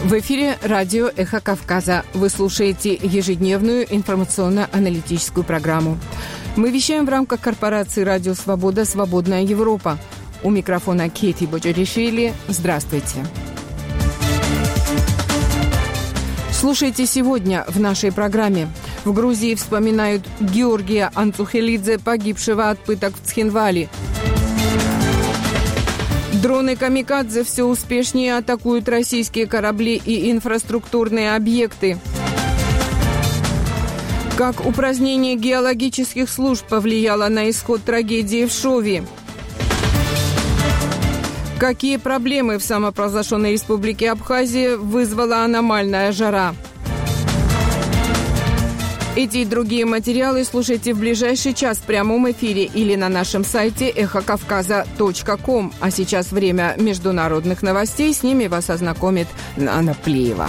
В эфире радио «Эхо Кавказа». Вы слушаете ежедневную информационно-аналитическую программу. Мы вещаем в рамках корпорации «Радио Свобода. Свободная Европа». У микрофона Кети Боджаришвили. Здравствуйте. Слушайте сегодня в нашей программе. В Грузии вспоминают Георгия Анцухелидзе, погибшего от пыток в Цхинвале. Дроны «Камикадзе» все успешнее атакуют российские корабли и инфраструктурные объекты. Как упразднение геологических служб повлияло на исход трагедии в Шове? Какие проблемы в самопровозглашенной республике Абхазия вызвала аномальная жара? Эти и другие материалы слушайте в ближайший час в прямом эфире или на нашем сайте эхокавказа.ком. А сейчас время международных новостей. С ними вас ознакомит Анна Плиева.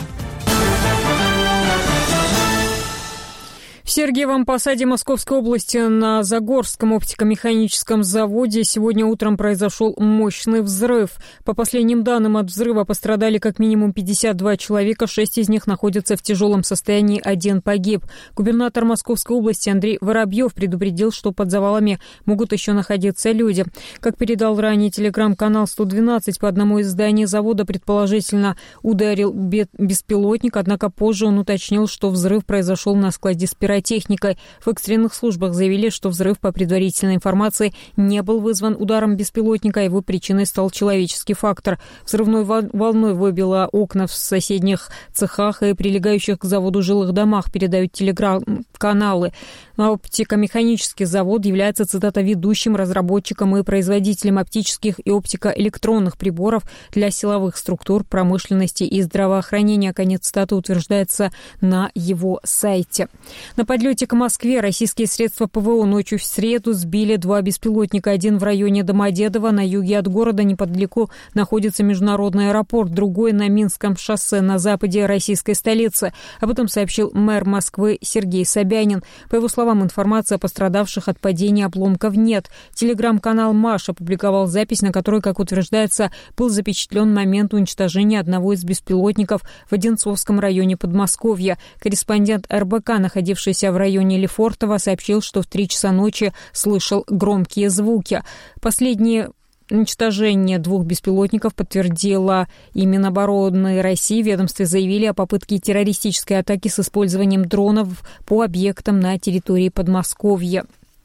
В Сергиевом Посаде Московской области на Загорском оптико-механическом заводе сегодня утром произошел мощный взрыв. По последним данным, от взрыва пострадали как минимум 52 человека, 6 из них находятся в тяжелом состоянии, 1 погиб. Губернатор Московской области Андрей Воробьев предупредил, что под завалами могут еще находиться люди. Как передал ранее телеграм-канал 112, по одному из зданий завода предположительно ударил беспилотник, однако позже он уточнил, что взрыв произошел на складе с пиротехникой. В экстренных службах заявили, что взрыв, по предварительной информации, не был вызван ударом беспилотника, а его причиной стал человеческий фактор. Взрывной волной выбило окна в соседних цехах и прилегающих к заводу жилых домах, передают телеграм-каналы. Оптико-механический завод является, цитата, ведущим разработчиком и производителем оптических и оптикоэлектронных приборов для силовых структур, промышленности и здравоохранения. Конец цитаты утверждается на его сайте. На подлете к Москве российские средства ПВО ночью в среду сбили 2 беспилотника. Один в районе Домодедово, на юге от города, неподалеку находится международный аэропорт, другой на Минском шоссе на западе российской столицы. Об этом сообщил мэр Москвы Сергей Собянин. По его словам, информации о пострадавших от падения обломков нет. Телеграм-канал «Маш» опубликовал запись, на которой, как утверждается, был запечатлен момент уничтожения одного из беспилотников в Одинцовском районе Подмосковья. Корреспондент РБК, находившийся в районе Лефортово, сообщил, что в 3 часа ночи слышал громкие звуки. Последние уничтожение 2 беспилотников подтвердила и Минобороны России. В ведомстве заявили о попытке террористической атаки с использованием дронов по объектам на территории Подмосковья.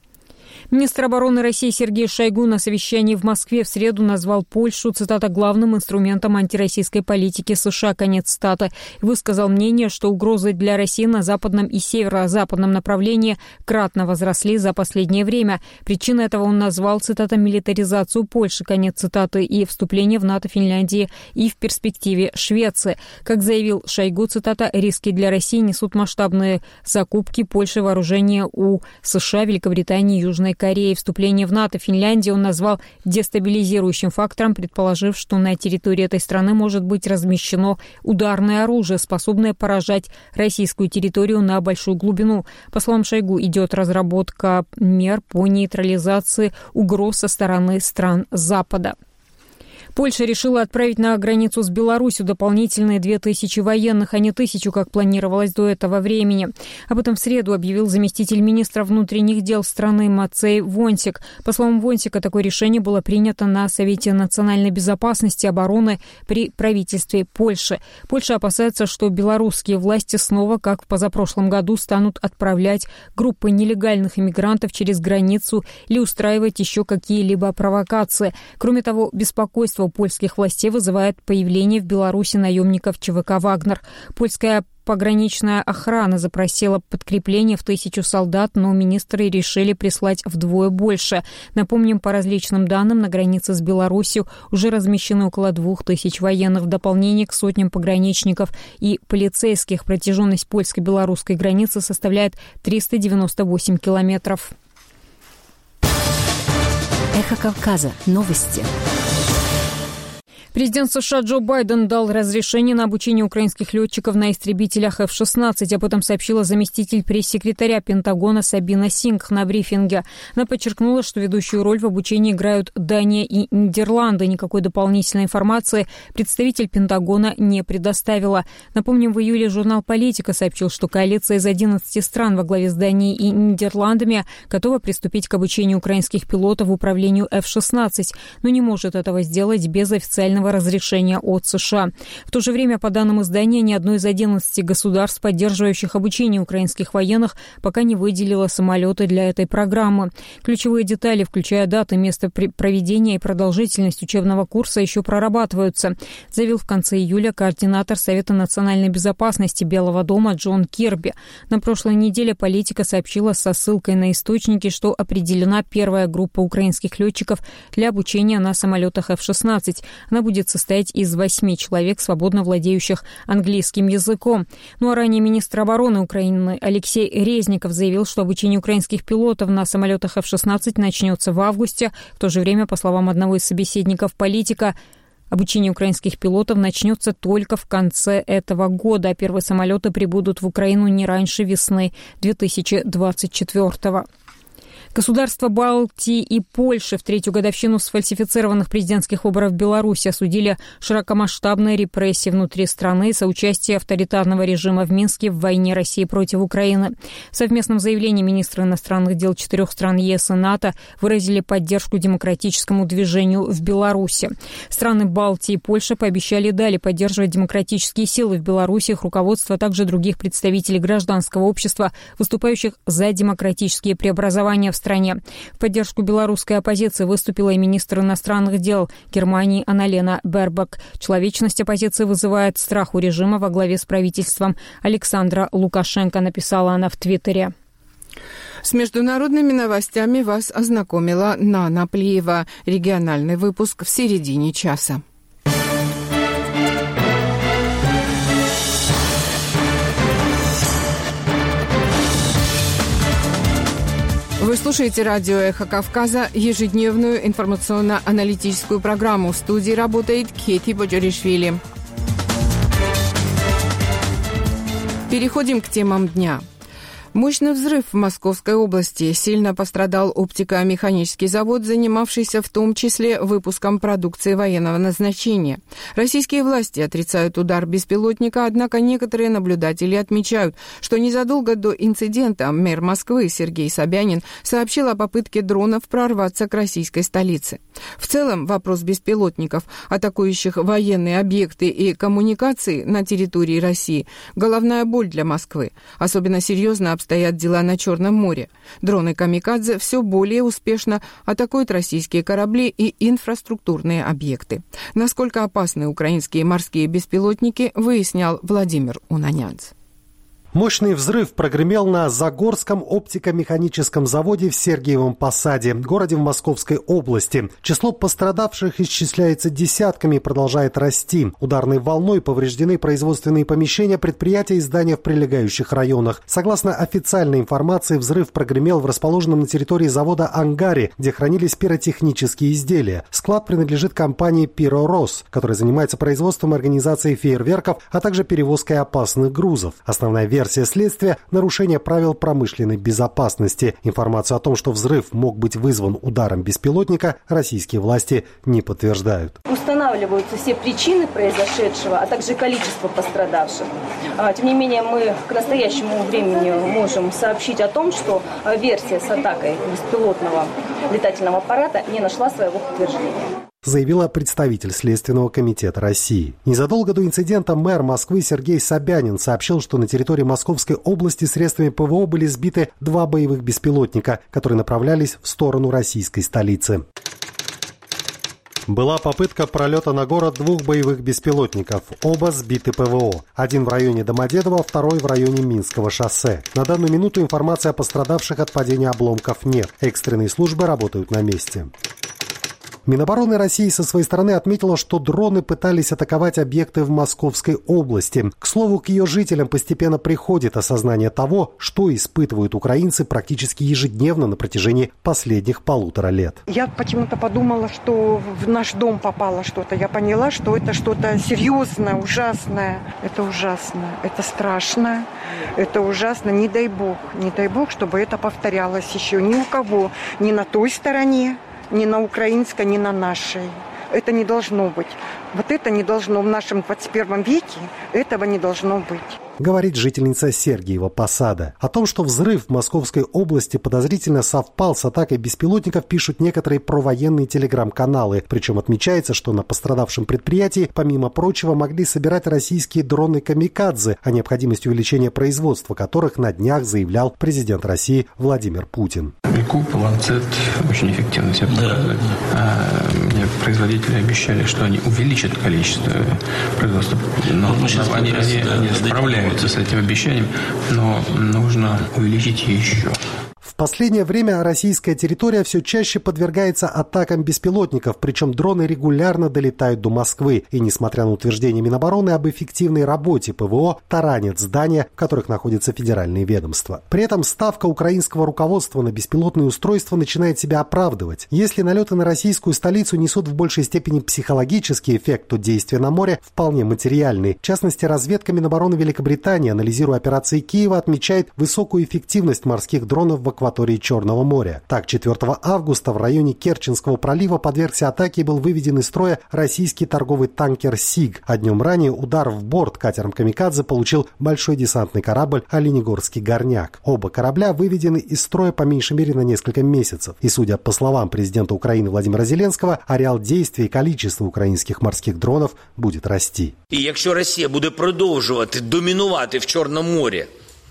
Министр обороны России Сергей Шойгу на совещании в Москве в среду назвал Польшу, цитата, главным инструментом антироссийской политики США, конец цитаты. Высказал мнение, что угрозы для России на западном и северо-западном направлении кратно возросли за последнее время. Причиной этого он назвал, цитата, милитаризацию Польши, конец цитаты, и вступление в НАТО Финляндии и в перспективе Швеции. Как заявил Шойгу, цитата, риски для России несут масштабные закупки Польши вооружения у США, Великобритании и Южной Кореи. Вступление в НАТО Финляндии он назвал дестабилизирующим фактором, предположив, что на территории этой страны может быть размещено ударное оружие, способное поражать российскую территорию на большую глубину. По словам Шойгу, идет разработка мер по нейтрализации угроз со стороны стран Запада. Польша решила отправить на границу с Беларусью дополнительные 2000 военных, а не 1000, как планировалось до этого времени. Об этом в среду объявил заместитель министра внутренних дел страны Мацей Вонсик. По словам Вонсика, такое решение было принято на Совете национальной безопасности и обороны при правительстве Польши. Польша опасается, что белорусские власти снова, как в позапрошлом году, станут отправлять группы нелегальных иммигрантов через границу или устраивать еще какие-либо провокации. Кроме того, беспокойство у польских властей вызывает появление в Беларуси наемников ЧВК «Вагнер». Польская пограничная охрана запросила подкрепление в 1000 солдат, но министры решили прислать вдвое больше. Напомним, по различным данным, на границе с Беларусью уже размещены около 2000 военных. В дополнение к сотням пограничников и полицейских протяженность польско-белорусской границы составляет 398 километров. Эхо Кавказа. Новости. Президент США Джо Байден дал разрешение на обучение украинских летчиков на истребителях F-16. Об этом сообщила заместитель пресс-секретаря Пентагона Сабина Сингх на брифинге. Она подчеркнула, что ведущую роль в обучении играют Дания и Нидерланды. Никакой дополнительной информации представитель Пентагона не предоставила. Напомним, в июле журнал «Политика» сообщил, что коалиция из 11 стран во главе с Данией и Нидерландами готова приступить к обучению украинских пилотов в управлению F-16, но не может этого сделать без официального разрешения от США. В то же время, по данным издания, ни одно из 11 государств, поддерживающих обучение украинских военных, пока не выделило самолеты для этой программы. Ключевые детали, включая даты, место проведения и продолжительность учебного курса, еще прорабатываются, заявил в конце июля координатор Совета национальной безопасности Белого дома Джон Кирби. На прошлой неделе «Политика» сообщила со ссылкой на источники, что определена первая группа украинских летчиков для обучения на самолетах F-16. Она будет состоять из 8 человек, свободно владеющих английским языком. Ну а ранее министр обороны Украины Алексей Резников заявил, что обучение украинских пилотов на самолетах F-16 начнется в августе. В то же время, по словам одного из собеседников «Политика», обучение украинских пилотов начнется только в конце этого года, а первые самолеты прибудут в Украину не раньше весны 2024-го. Государства Балтии и Польши в третью годовщину сфальсифицированных президентских выборов в Беларуси осудили широкомасштабные репрессии внутри страны и соучастие авторитарного режима в Минске в войне России против Украины. В совместном заявлении министры иностранных дел 4 стран ЕС и НАТО выразили поддержку демократическому движению в Беларуси. Страны Балтии и Польша пообещали далее поддерживать демократические силы в Беларуси, их руководство, а также других представителей гражданского общества, выступающих за демократические преобразования в стране. В поддержку белорусской оппозиции выступила и министр иностранных дел Германии Анналена Бербок. Человечность оппозиции вызывает страх у режима во главе с правительством Александра Лукашенко, написала она в Твиттере. С международными новостями вас ознакомила Нана Плиева. Региональный выпуск в середине часа. Вы слушаете радио «Эхо Кавказа», ежедневную информационно-аналитическую программу. В студии работает Кети Боджоришвили. Переходим к темам дня. Мощный взрыв в Московской области. Сильно пострадал оптико-механический завод, занимавшийся в том числе выпуском продукции военного назначения. Российские власти отрицают удар беспилотника, однако некоторые наблюдатели отмечают, что незадолго до инцидента мэр Москвы Сергей Собянин сообщил о попытке дронов прорваться к российской столице. В целом, вопрос беспилотников, атакующих военные объекты и коммуникации на территории России, головная боль для Москвы. Особенно серьезно обстоят дела на Черном море. Дроны «Камикадзе» все более успешно атакуют российские корабли и инфраструктурные объекты. Насколько опасны украинские морские беспилотники, выяснял Владимир Унанянц. Мощный взрыв прогремел на Загорском оптико-механическом заводе в Сергиевом Посаде, городе в Московской области. Число пострадавших исчисляется десятками и продолжает расти. Ударной волной повреждены производственные помещения предприятия и здания в прилегающих районах. Согласно официальной информации, взрыв прогремел в расположенном на территории завода ангаре, где хранились пиротехнические изделия. Склад принадлежит компании «Пиророс», которая занимается производством и организацией фейерверков, а также перевозкой опасных грузов. Основная версия следствия – нарушение правил промышленной безопасности. Информацию о том, что взрыв мог быть вызван ударом беспилотника, российские власти не подтверждают. Устанавливаются все причины произошедшего, а также количество пострадавших. Тем не менее, мы к настоящему времени можем сообщить о том, что версия с атакой беспилотного летательного аппарата не нашла своего подтверждения, заявила представитель Следственного комитета России. Незадолго до инцидента мэр Москвы Сергей Собянин сообщил, что на территории Московской области средствами ПВО были сбиты 2 боевых беспилотника, которые направлялись в сторону российской столицы. Была попытка пролета на город 2 боевых беспилотников. Оба сбиты ПВО. Один в районе Домодедово, второй в районе Минского шоссе. На данную минуту информации о пострадавших от падения обломков нет. Экстренные службы работают на месте. Минобороны России со своей стороны отметила, что дроны пытались атаковать объекты в Московской области. К слову, к ее жителям постепенно приходит осознание того, что испытывают украинцы практически ежедневно на протяжении последних 1,5 лет. Я почему-то подумала, что в наш дом попало что-то. Я поняла, что это что-то серьезное, ужасное. Это ужасно, это страшно, это ужасно. Не дай бог, чтобы это повторялось еще ни у кого, ни на той стороне, ни на украинской, ни на нашей. Это не должно быть. Вот это не должно в нашем 21 веке, этого не должно быть. Говорит жительница Сергиева Посада. О том, что взрыв в Московской области подозрительно совпал с атакой беспилотников, пишут некоторые провоенные телеграм-каналы. Причем отмечается, что на пострадавшем предприятии, помимо прочего, могли собирать российские дроны «Камикадзе», о необходимости увеличения производства которых на днях заявлял президент России Владимир Путин. Куб, Ланцет очень эффективно себя показывает. Мне производители обещали, что они увеличат количество производства. Но они справляются с этим обещанием, но нужно увеличить еще. В последнее время российская территория все чаще подвергается атакам беспилотников, причем дроны регулярно долетают до Москвы. И, несмотря на утверждение Минобороны об эффективной работе ПВО, таранят здания, в которых находятся федеральные ведомства. При этом ставка украинского руководства на беспилотные устройства начинает себя оправдывать. Если налеты на российскую столицу несут в большей степени психологический эффект, то действия на море вполне материальные. В частности, разведка Минобороны Великобритании, анализируя операции Киева, отмечает высокую эффективность морских дронов в акватории Черного моря. Так, 4 августа в районе Керченского пролива подвергся атаке и был выведен из строя российский торговый танкер «Сиг». А днем ранее удар в борт катером «Камикадзе» получил большой десантный корабль «Оленегорский горняк». Оба корабля выведены из строя по меньшей мере на несколько месяцев. И, судя по словам президента Украины Владимира Зеленского, ареал действия и количество украинских морских дронов будет расти. И если Россия будет продолжать доминировать в Черном море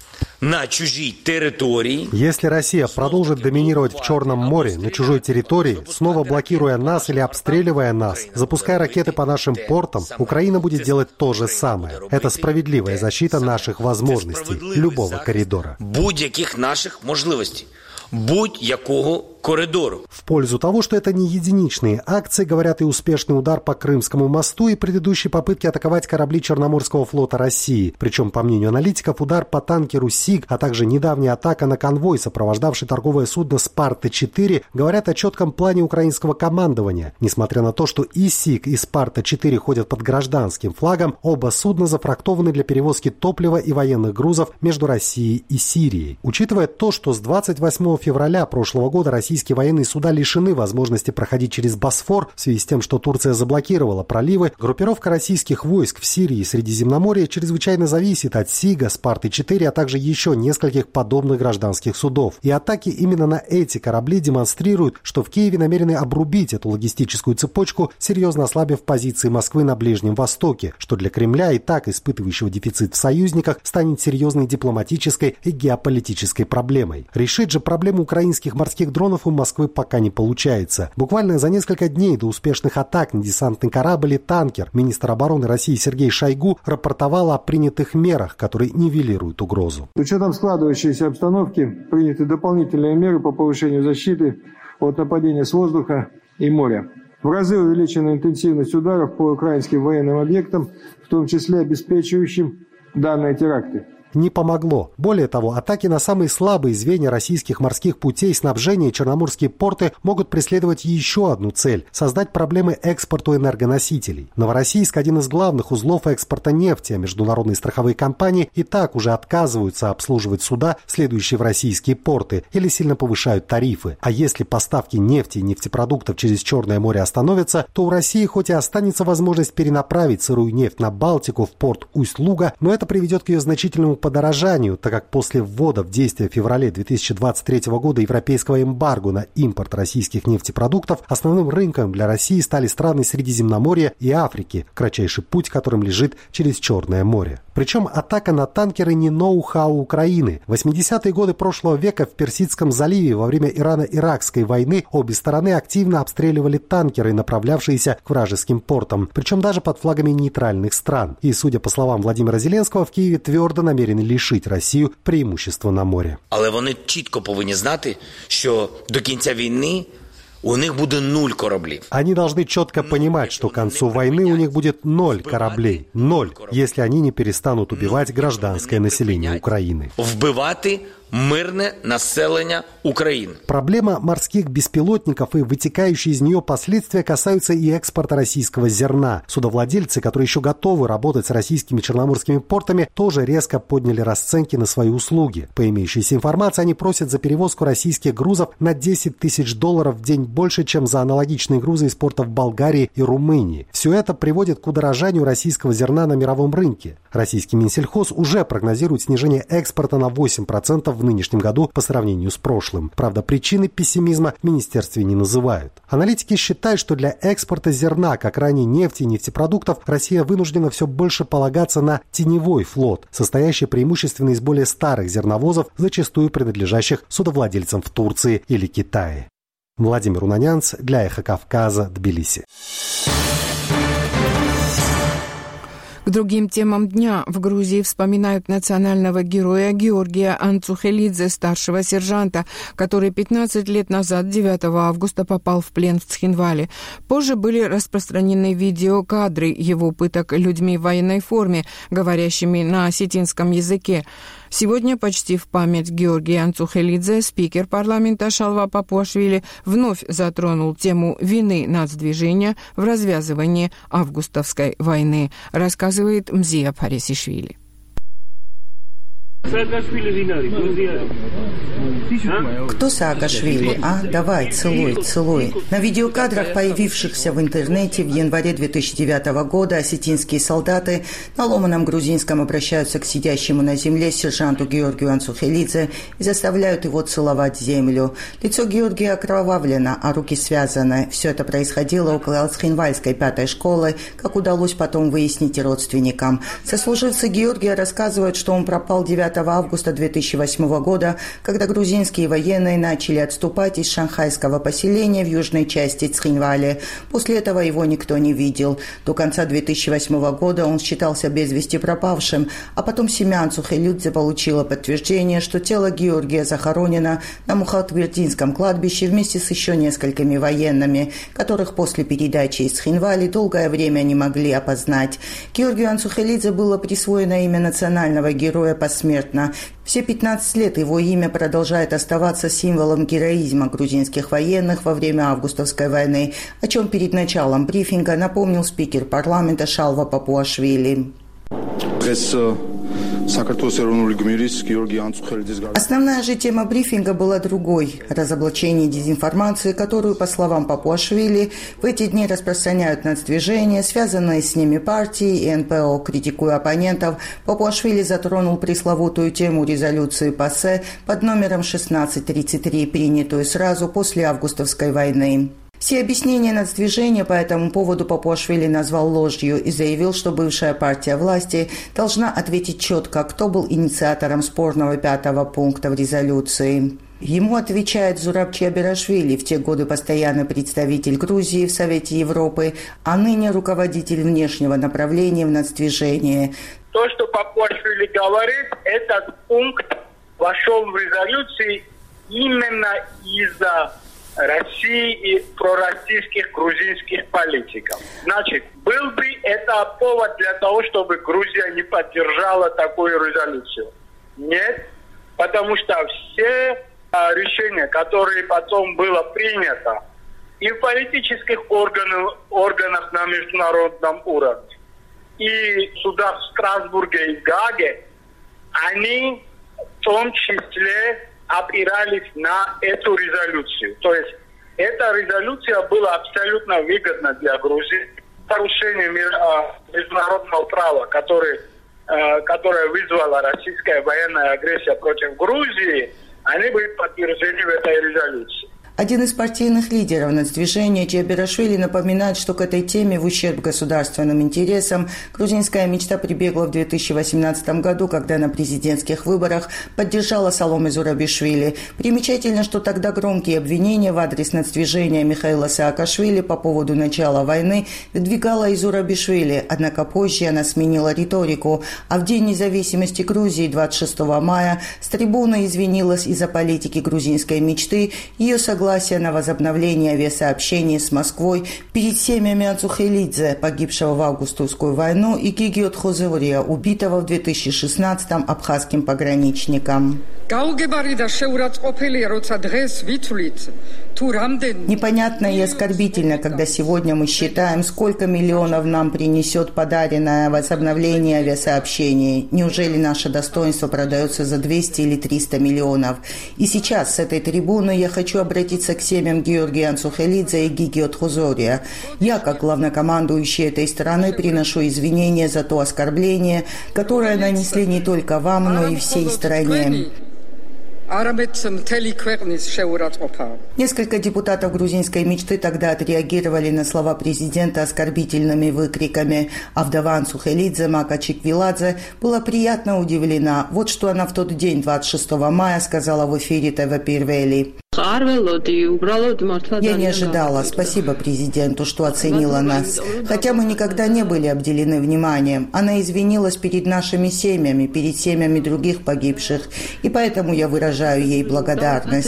на чужой территории. Если Россия продолжит доминировать в Черном море, на чужой территории, снова блокируя нас или обстреливая нас, запуская ракеты по нашим портам, Украина будет делать то же самое. Это справедливая защита наших возможностей, любого коридора. Будь-яких наших можливостей, будь-якого коридору. В пользу того, что это не единичные акции, говорят и успешный удар по Крымскому мосту и предыдущие попытки атаковать корабли Черноморского флота России. Причем, по мнению аналитиков, удар по танкеру «Сиг», а также недавняя атака на конвой, сопровождавший торговое судно «Спарта-4», говорят о четком плане украинского командования. Несмотря на то, что и «Сиг», и «Спарта-4» ходят под гражданским флагом, оба судна зафрахтованы для перевозки топлива и военных грузов между Россией и Сирией. Учитывая то, что с 28 февраля прошлого года российские военные суда лишены возможности проходить через Босфор в связи с тем, что Турция заблокировала проливы, группировка российских войск в Сирии и Средиземноморье чрезвычайно зависит от «Сига», «Спарты-4», а также еще нескольких подобных гражданских судов. И атаки именно на эти корабли демонстрируют, что в Киеве намерены обрубить эту логистическую цепочку, серьезно ослабив позиции Москвы на Ближнем Востоке, что для Кремля, и так испытывающего дефицит в союзниках, станет серьезной дипломатической и геополитической проблемой. Решить же проблему украинских морских дронов у Москвы пока не получается. Буквально за несколько дней до успешных атак на десантный корабль и танкер министр обороны России Сергей Шойгу рапортовал о принятых мерах, которые нивелируют угрозу. С учетом складывающейся обстановки приняты дополнительные меры по повышению защиты от нападения с воздуха и моря. В разы увеличена интенсивность ударов по украинским военным объектам, в том числе обеспечивающим данные теракты. Не помогло. Более того, атаки на самые слабые звенья российских морских путей снабжения и черноморские порты могут преследовать еще одну цель – создать проблемы экспорту энергоносителей. Новороссийск – один из главных узлов экспорта нефти, а международные страховые компании и так уже отказываются обслуживать суда, следующие в российские порты, или сильно повышают тарифы. А если поставки нефти и нефтепродуктов через Черное море остановятся, то у России хоть и останется возможность перенаправить сырую нефть на Балтику в порт Усть-Луга, но это приведет к ее значительному подорожанию, так как после ввода в действие в феврале 2023 года европейского эмбарго на импорт российских нефтепродуктов основным рынком для России стали страны Средиземноморья и Африки, кратчайший путь которым лежит через Черное море. Причем атака на танкеры не ноу-хау Украины. В 80-е годы прошлого века в Персидском заливе во время Ирано-Иракской войны обе стороны активно обстреливали танкеры, направлявшиеся к вражеским портам, причем даже под флагами нейтральных стран. И, судя по словам Владимира Зеленского, в Киеве твердо намерены лишить Росію преимущества на морі. Але вони чітко повинні знати, що до кінця війни у них будет 0 кораблей. Они должны четко понимать, что к концу войны у них будет 0 кораблей. 0, если они не перестанут убивать гражданское население Украины. Вбивати мирне населення України. Проблема морских беспилотников и вытекающие из нее последствия касаются и экспорта российского зерна. Судовладельцы, которые еще готовы работать с российскими черноморскими портами, тоже резко подняли расценки на свои услуги. По имеющейся информации, они просят за перевозку российских грузов на $10 тысяч в день больше, чем за аналогичные грузы из портов Болгарии и Румынии. Все это приводит к удорожанию российского зерна на мировом рынке. Российский Минсельхоз уже прогнозирует снижение экспорта на 8% в нынешнем году по сравнению с прошлым. Правда, причины пессимизма в министерстве не называют. Аналитики считают, что для экспорта зерна, как ранее нефти и нефтепродуктов, Россия вынуждена все больше полагаться на теневой флот, состоящий преимущественно из более старых зерновозов, зачастую принадлежащих судовладельцам в Турции или Китае. Владимир Унанянц для «Эхо Кавказа», Тбилиси. К другим темам дня в Грузии вспоминают национального героя Георгия Анцухелидзе, старшего сержанта, который 15 лет назад, 9 августа, попал в плен в Цхинвале. Позже были распространены видеокадры его пыток людьми в военной форме, говорящими на осетинском языке. Сегодня почти в память Георгия Анцухелидзе спикер парламента Шалва Папуашвили вновь затронул тему вины нацдвижения в развязывании августовской войны, рассказывает Мзия Парисишвили. Кто Саакашвили, а? Давай, целуй, целуй. На видеокадрах, появившихся в интернете в январе 2009 года, осетинские солдаты на ломаном грузинском обращаются к сидящему на земле сержанту Георгию Анцухелидзе и заставляют его целовать землю. Лицо Георгия окровавлено, а руки связаны. Все это происходило около Цхинвальской 5-й школы, как удалось потом выяснить родственникам. Сослуживцы Георгия рассказывают, что он пропал 9 августа 2008 года, когда грузинские военные начали отступать из шанхайского поселения в южной части Цхинвали. После этого его никто не видел. До конца 2008 года он считался без вести пропавшим, а потом семья Анцухелидзе получила подтверждение, что тело Георгия захоронено на Мухатвердинском кладбище вместе с еще несколькими военными, которых после передачи из Цхинвали долгое время не могли опознать. Георгию Анцухелидзе было присвоено имя национального героя посмертно. Все 15 лет его имя продолжает оставаться символом героизма грузинских военных во время августовской войны, о чем перед началом брифинга напомнил спикер парламента Шалва Папуашвили. Основная же тема брифинга была другой – разоблачение дезинформации, которую, по словам Папуашвили, в эти дни распространяют нацдвижения, связанные с ними партии и НПО. Критикуя оппонентов, Папуашвили затронул пресловутую тему резолюции ПАСЕ под номером 1633, принятую сразу после августовской войны. Все объяснения нацдвижения по этому поводу Папуашвили назвал ложью и заявил, что бывшая партия власти должна ответить четко, кто был инициатором спорного 5-го пункта в резолюции. Ему отвечает Зураб Абирашвили, в те годы постоянный представитель Грузии в Совете Европы, а ныне руководитель внешнего направления в нацдвижении. То, что Папуашвили говорит, этот пункт вошел в резолюцию именно из-за России и пророссийских грузинских политиков. Значит, был бы это повод для того, чтобы Грузия не поддержала такую резолюцию? Нет, потому что все решения, которые потом было принято и в политических органах на международном уровне, и в судах в Страсбурге и Гааге, они в том числе опирались на эту резолюцию. То есть эта резолюция была абсолютно выгодна для Грузии. Нарушение международного права, которое вызвала российская военная агрессия против Грузии, они были подтверждены в этой резолюции. Один из партийных лидеров нацдвижения Джабирашвили напоминает, что к этой теме в ущерб государственным интересам грузинская мечта прибегла в 2018 году, когда на президентских выборах поддержала Саломе Зурабишвили. Примечательно, что тогда громкие обвинения в адрес нацдвижения Михаила Саакашвили по поводу начала войны выдвигала и Зурабишвили, однако позже она сменила риторику, а в День независимости Грузии 26 мая с трибуны извинилась из-за политики грузинской мечты, ее согласия согласия на возобновление авиасообщения с Москвой перед семьями Анцухелидзе, погибшего в августовскую войну, и Гигио Тхозория, убитого в 2016-м абхазским пограничником. Непонятно и оскорбительно, когда сегодня мы считаем, сколько миллионов нам принесет подаренное возобновление авиасообщений. Неужели наше достоинство продается за 200 или 300 миллионов? И сейчас с этой трибуны я хочу обратиться к семьям Георгия Анцухелидзе и Гигио Тхозория. Я, как главнокомандующий этой страны, приношу извинения за то оскорбление, которое нанесли не только вам, но и всей стране. Несколько депутатов грузинской мечты тогда отреагировали на слова президента оскорбительными выкриками, а вдова Анцухелидзе Мака Чиквиладзе была приятно удивлена. Вот что она в тот день, 26 мая, сказала в эфире ТВ Пирвели. Я не ожидала. Спасибо президенту, что оценила нас. Хотя мы никогда не были обделены вниманием. Она извинилась перед нашими семьями, перед семьями других погибших. И поэтому я выражаю ей благодарность.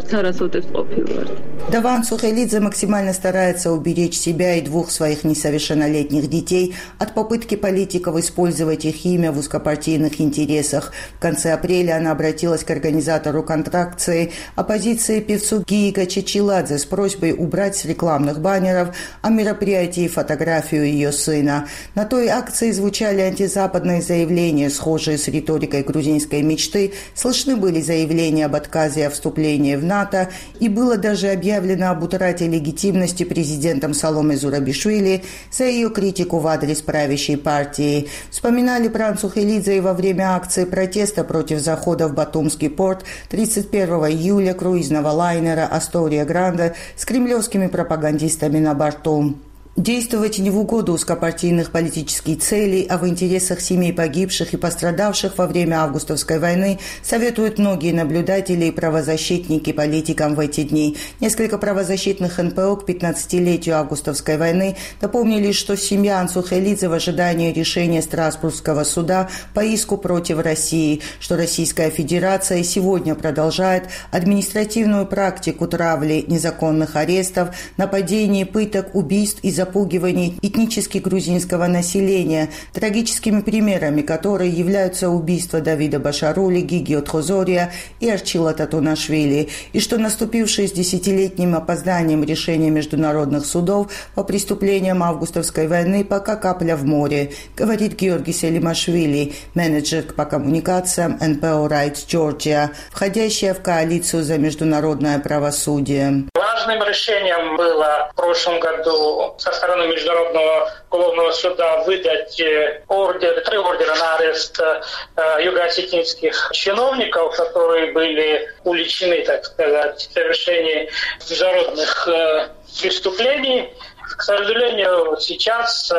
Вдова Анцухелидзе максимально старается уберечь себя и двух своих несовершеннолетних детей от попытки политиков использовать их имя в узкопартийных интересах. В конце апреля она обратилась к организатору контракции оппозиции певцу Гиго Чичиладзе с просьбой убрать с рекламных баннеров о мероприятии фотографию ее сына. На той акции звучали антизападные заявления, схожие с риторикой грузинской мечты. Слышны были заявления об отказе от вступления в НАТО, и было даже объявлено об утрате легитимности президентом Саломе Зурабишвили за ее критику в адрес правящей партии. Вспоминали про Анцухелидзе и во время акции протеста против захода в Батумский порт 31 июля круизного лайнера «Астория Гранде» с кремлевскими пропагандистами на борту. Действовать не в угоду узкопартийных политических целей, а в интересах семей погибших и пострадавших во время августовской войны советуют многие наблюдатели и правозащитники политикам в эти дни. Несколько правозащитных НПО к 15-летию августовской войны напомнили, что семья Анцухелидзе в ожидании решения Страсбургского суда по иску против России, что Российская Федерация сегодня продолжает административную практику травли, незаконных арестов, нападений, пыток, убийств и запугиваний этнически грузинского населения, трагическими примерами которые являются убийства Давида Башарули, Гигио Тхозория и Арчила Татунашвили, и что наступившее с 10-летним опозданием решение международных судов по преступлениям августовской войны пока капля в море, говорит Георгий Селимашвили, менеджер по коммуникациям НПО Rights Georgia, входящая в коалицию за международное правосудие. Важным решением было в прошлом году со стороны Международного уголовного суда выдать 3 ордера на арест юго-осетинских чиновников, которые были уличены, так сказать, в совершении международных преступлений. К сожалению, сейчас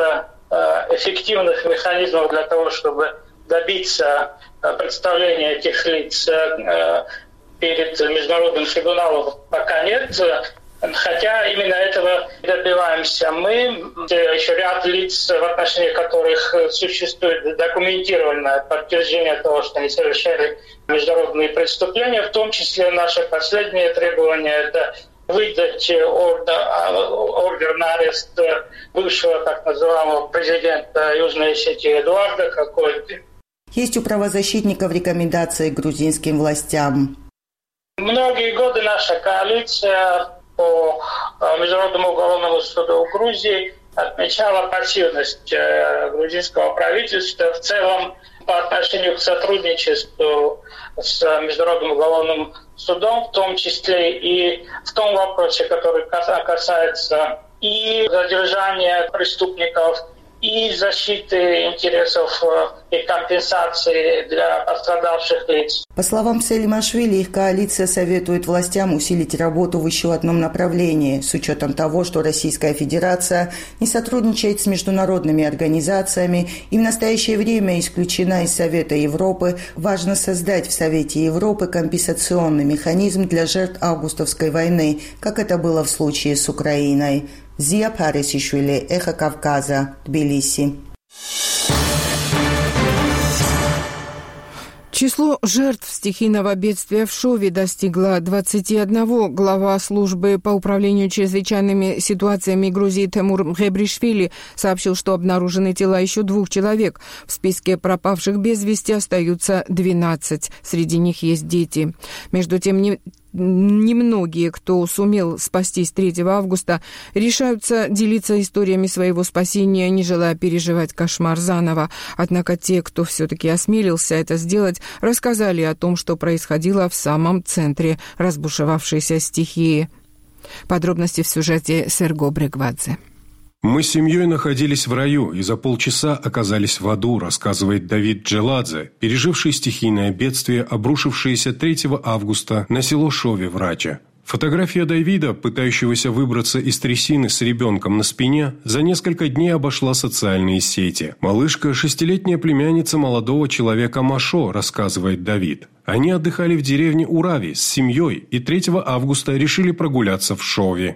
эффективных механизмов для того, чтобы добиться представления этих лиц перед международным трибуналом, пока нет. Хотя именно этого добиваемся мы. Еще ряд лиц, в отношении которых существует документированное подтверждение того, что они совершали международные преступления. В том числе наше последнее требование – это выдать ордер на арест бывшего так называемого президента Южной Осетии Эдуарда Кокойты. Есть у правозащитников рекомендации к грузинским властям. Многие годы наша коалиция по Международному уголовному суду в Грузии отмечала пассивность грузинского правительства в целом по отношению к сотрудничеству с Международным уголовным судом, в том числе и в том вопросе, который касается и задержания преступников, и защиты интересов и компенсации для пострадавших лиц. По словам Селимашвили, их коалиция советует властям усилить работу в еще одном направлении. С учетом того, что Российская Федерация не сотрудничает с международными организациями и в настоящее время исключена из Совета Европы, важно создать в Совете Европы компенсационный механизм для жертв августовской войны, как это было в случае с Украиной. Зия Парисишвили, Эхо Кавказа, Тбилиси. Число жертв стихийного бедствия в Шове достигло 21. Глава службы по управлению чрезвычайными ситуациями Грузии Темур Мгебришвили сообщил, что обнаружены тела еще 2 человек. В списке пропавших без вести остаются 12. Среди них есть дети. Между тем, немногие, кто сумел спастись 3 августа, решаются делиться историями своего спасения, не желая переживать кошмар заново. Однако те, кто все-таки осмелился это сделать, рассказали о том, что происходило в самом центре разбушевавшейся стихии. Подробности в сюжете Серго Брегвадзе. «Мы с семьей находились в раю и за полчаса оказались в аду», рассказывает Давид Джеладзе, переживший стихийное бедствие, обрушившееся 3 августа на село Шове в Раче. Фотография Давида, пытающегося выбраться из трясины с ребенком на спине, за несколько дней обошла социальные сети. «Малышка – 6-летняя племянница молодого человека Машо», рассказывает Давид. Они отдыхали в деревне Урави с семьей и 3 августа решили прогуляться в Шове.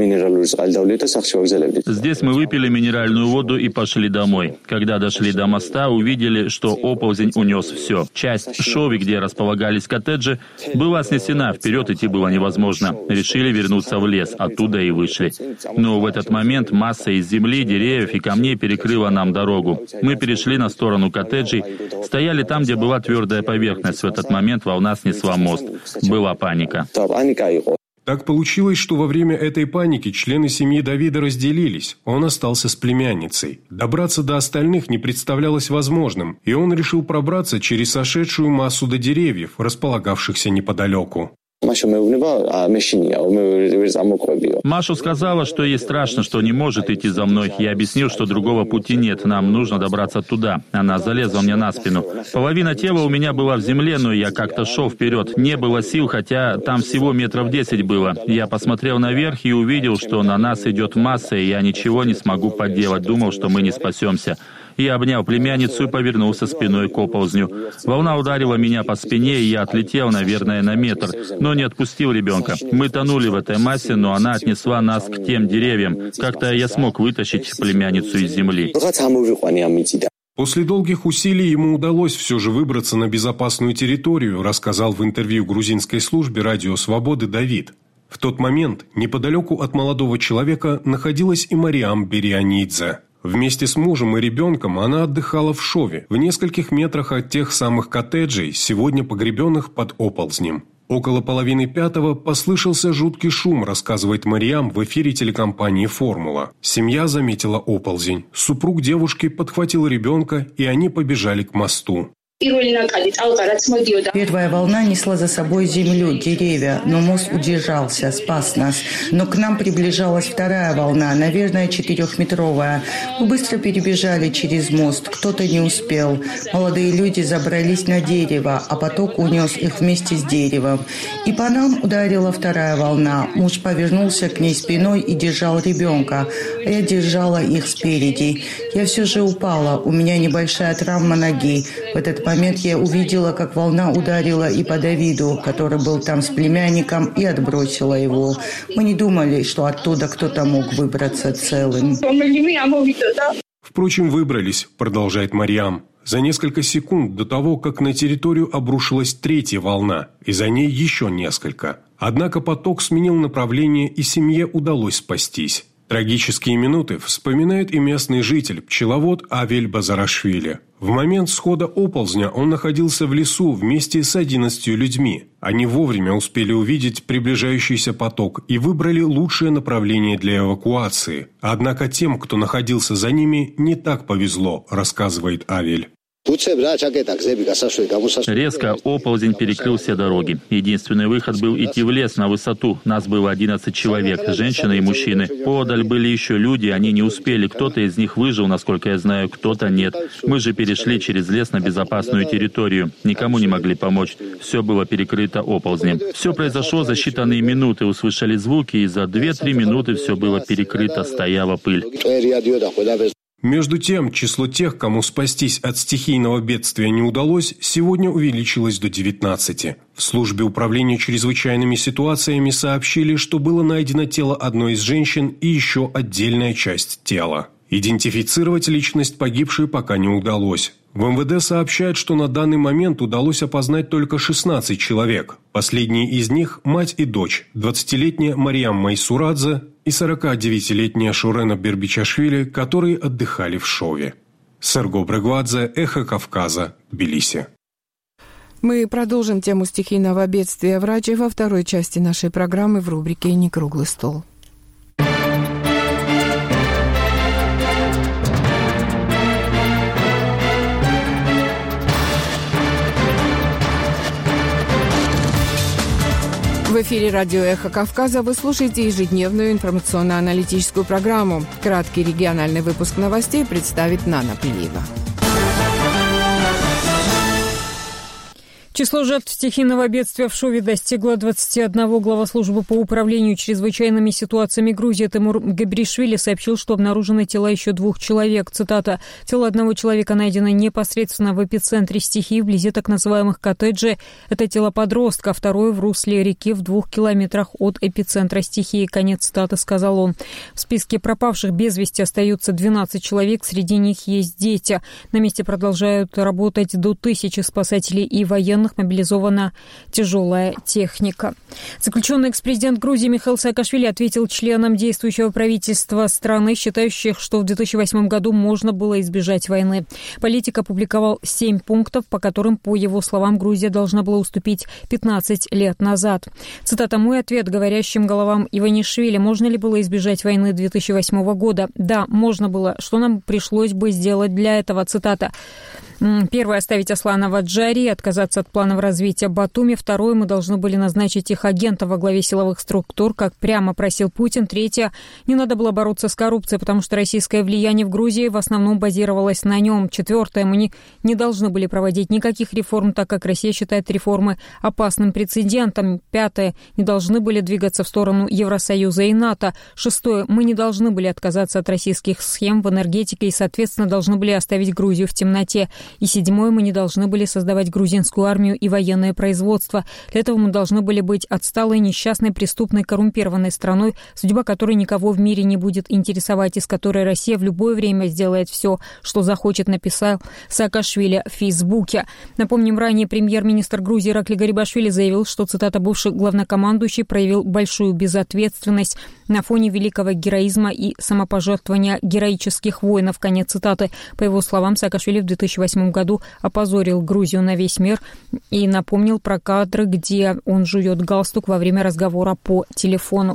Здесь мы выпили минеральную воду и пошли домой. Когда дошли до моста, увидели, что оползень унес все. Часть Шови, где располагались коттеджи, была снесена, вперед идти было невозможно. Решили вернуться в лес, оттуда и вышли. Но в этот момент масса из земли, деревьев и камней перекрыла нам дорогу. Мы перешли на сторону коттеджей, стояли там, где была твердая поверхность. В этот момент волна снесла мост. Была паника. Так получилось, что во время этой паники члены семьи Давида разделились. Он остался с племянницей. Добраться до остальных не представлялось возможным, и он решил пробраться через сошедшую массу до деревьев, располагавшихся неподалеку. Машу сказала, что ей страшно, что не может идти за мной. Я объяснил, что другого пути нет, нам нужно добраться туда. Она залезла мне на спину. Половина тела у меня была в земле, но я как-то шел вперед. Не было сил, хотя там всего 10 метров было. Я посмотрел наверх и увидел, что на нас идет масса, и я ничего не смогу поделать. Думал, что мы не спасемся. Я обнял племянницу и повернулся спиной к оползню. Волна ударила меня по спине, и я отлетел, наверное, на метр, но не отпустил ребенка. Мы тонули в этой массе, но она отнесла нас к тем деревьям. Как-то я смог вытащить племянницу из земли. После долгих усилий ему удалось все же выбраться на безопасную территорию, рассказал в интервью грузинской службе «Радио Свободы» Давид. В тот момент неподалеку от молодого человека находилась и Мариам Берианидзе. Вместе с мужем и ребенком она отдыхала в Шове, в нескольких метрах от тех самых коттеджей, сегодня погребенных под оползнем. Около 4:30 послышался жуткий шум, рассказывает Мариам в эфире телекомпании «Формула». Семья заметила оползень. Супруг девушки подхватил ребенка, и они побежали к мосту. Первая волна несла за собой землю, деревья, но мост удержался, спас нас. Но к нам приближалась вторая волна, наверное, 4-метровая. Мы быстро перебежали через мост, кто-то не успел. Молодые люди забрались на дерево, а поток унес их вместе с деревом. И по нам ударила вторая волна. Муж повернулся к ней спиной и держал ребенка, а я держала их спереди. Я все же упала, у меня небольшая травма ноги. В этот момент я увидела, как волна ударила и по Давиду, который был там с племянником, и отбросила его. Мы не думали, что оттуда кто-то мог выбраться целым. Впрочем, выбрались, продолжает Мариам, за несколько секунд до того, как на территорию обрушилась 3-я волна, и за ней еще несколько. Однако поток сменил направление, и семье удалось спастись. Трагические минуты вспоминает и местный житель, пчеловод Авель Базарашвили. В момент схода оползня он находился в лесу вместе с 11 людьми. Они вовремя успели увидеть приближающийся поток и выбрали лучшее направление для эвакуации. Однако тем, кто находился за ними, не так повезло, рассказывает Авель. Резко оползень перекрыл все дороги. Единственный выход был идти в лес на высоту. Нас было 11 человек, женщины и мужчины. Подаль были еще люди, они не успели. Кто-то из них выжил, насколько я знаю, кто-то нет. Мы же перешли через лес на безопасную территорию. Никому не могли помочь. Все было перекрыто оползнем. Все произошло за считанные минуты. Услышали звуки, и за 2-3 минуты все было перекрыто, стояла пыль. Между тем, число тех, кому спастись от стихийного бедствия не удалось, сегодня увеличилось до 19. В службе управления чрезвычайными ситуациями сообщили, что было найдено тело одной из женщин и еще отдельная часть тела. Идентифицировать личность погибшей пока не удалось. В МВД сообщают, что на данный момент удалось опознать только 16 человек. Последние из них – мать и дочь, 20-летняя Мариам Майсурадзе и 49-летняя Шурена Бербичашвили, которые отдыхали в Шове. Серго Брегвадзе, Эхо Кавказа, Тбилиси. Мы продолжим тему стихийного бедствия в Раче во второй части нашей программы в рубрике «Некруглый стол». В эфире радио «Эхо Кавказа» вы слушаете ежедневную информационно-аналитическую программу. Краткий региональный выпуск новостей представит Нана Плиева. Число жертв стихийного бедствия в Шове достигло 21. Глава службы по управлению чрезвычайными ситуациями Грузии Тимур Габришвили сообщил, что обнаружены тела еще 2 человек. Цитата. «Тело одного человека найдено непосредственно в эпицентре стихии, вблизи так называемых коттеджей. Это тело подростка, второе в русле реки в 2 километрах от эпицентра стихии». Конец цитаты, сказал он. В списке пропавших без вести остаются 12 человек, среди них есть дети. На месте продолжают работать до 1000 спасателей и военных. Мобилизована тяжелая техника. Заключенный экс-президент Грузии Михаил Саакашвили ответил членам действующего правительства страны, считающих, что в 2008 году можно было избежать войны. Политик опубликовал 7 пунктов, по которым, по его словам, Грузия должна была уступить 15 лет назад. Цитата. «Мой ответ говорящим головам Иванишвили: можно ли было избежать войны 2008 года? Да, можно было. Что нам пришлось бы сделать для этого?» Цитата. Первое – оставить Аслана Джари, отказаться от планов развития Батуми. Второе – мы должны были назначить их агента во главе силовых структур, как прямо просил Путин. Третье – не надо было бороться с коррупцией, потому что российское влияние в Грузии в основном базировалось на нем. Четвертое – мы не должны были проводить никаких реформ, так как Россия считает реформы опасным прецедентом. Пятое – не должны были двигаться в сторону Евросоюза и НАТО. Шестое – мы не должны были отказаться от российских схем в энергетике и, соответственно, должны были оставить Грузию в темноте. И седьмое, мы не должны были создавать грузинскую армию и военное производство. Для этого мы должны были быть отсталой, несчастной, преступной, коррумпированной страной, судьба которой никого в мире не будет интересовать, из которой Россия в любое время сделает все, что захочет, написал Саакашвили в Фейсбуке. Напомним, ранее премьер-министр Грузии Иракли Гарибашвили заявил, что, цитата, «бывший главнокомандующий проявил большую безответственность на фоне великого героизма и самопожертвования героических воинов». Конец цитаты. По его словам, Саакашвили в 2008 году опозорил Грузию на весь мир и напомнил про кадры, где он жует галстук во время разговора по телефону.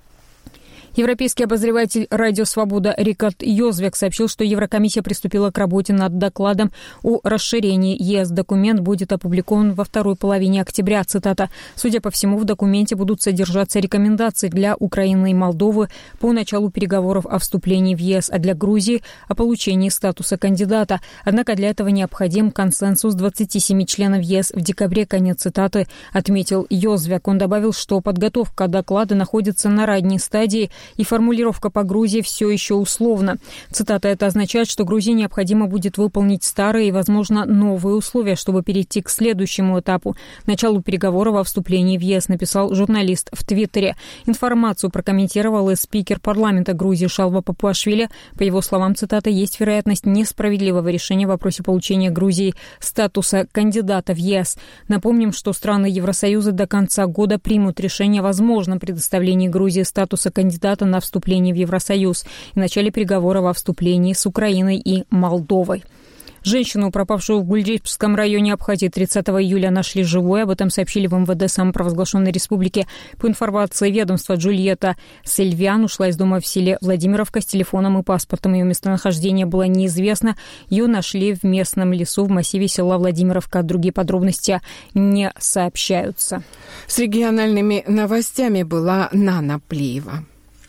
Европейский обозреватель «Радио Свобода» Рикард Йозвек сообщил, что Еврокомиссия приступила к работе над докладом о расширении ЕС. Документ будет опубликован во второй половине октября. Цитата. «Судя по всему, в документе будут содержаться рекомендации для Украины и Молдовы по началу переговоров о вступлении в ЕС, а для Грузии – о получении статуса кандидата. Однако для этого необходим консенсус 27 членов ЕС в декабре». Конец цитаты, отметил Йозвек. Он добавил, что подготовка доклада находится на ранней стадии, и формулировка по Грузии все еще условна. Цитата. «Это означает, что Грузии необходимо будет выполнить старые и, возможно, новые условия, чтобы перейти к следующему этапу, началу переговоров о вступлении в ЕС», написал журналист в Твиттере. Информацию прокомментировал и спикер парламента Грузии Шалва Папуашвили. По его словам, цитата, «есть вероятность несправедливого решения в вопросе получения Грузии статуса кандидата в ЕС». Напомним, что страны Евросоюза до конца года примут решение о возможном предоставлении Грузии статуса кандидата на вступление в Евросоюз и начале переговоров о вступлении с Украиной и Молдовой. Женщину, пропавшую в Гульдипском районе Абхазии 30 июля, нашли живой. Об этом сообщили в МВД самопровозглашенной республики. По информации ведомства, Джульетта Сельвиан ушла из дома в селе Владимировка с телефоном и паспортом. Ее местонахождение было неизвестно. Ее нашли в местном лесу в массиве села Владимировка. Другие подробности не сообщаются. С региональными новостями была Нана Плиева.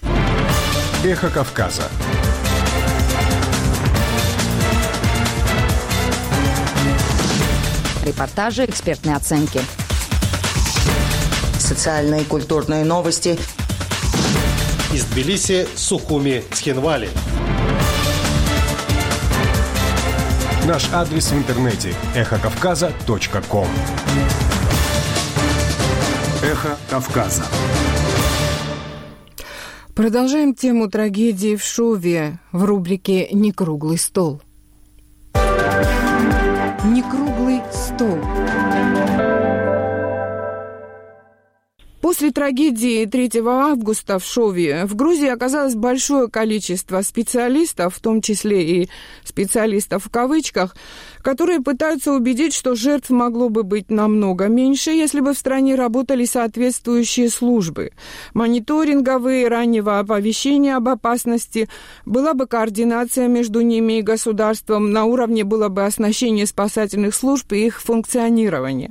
Эхо Кавказа. Репортажи, экспертные оценки. Социальные и культурные новости. Из Тбилиси, Сухуми, Цхинвали. Наш адрес в интернете – эхокавказа.ком. Эхо Кавказа. Продолжаем тему трагедии в Шове в рубрике «Некруглый стол». не круглый стол. После трагедии 3 августа в Шове в Грузии оказалось большое количество специалистов, в том числе и специалистов в кавычках, которые пытаются убедить, что жертв могло бы быть намного меньше, если бы в стране работали соответствующие службы. Мониторинговые, раннего оповещения об опасности, была бы координация между ними и государством, на уровне было бы оснащение спасательных служб и их функционирование.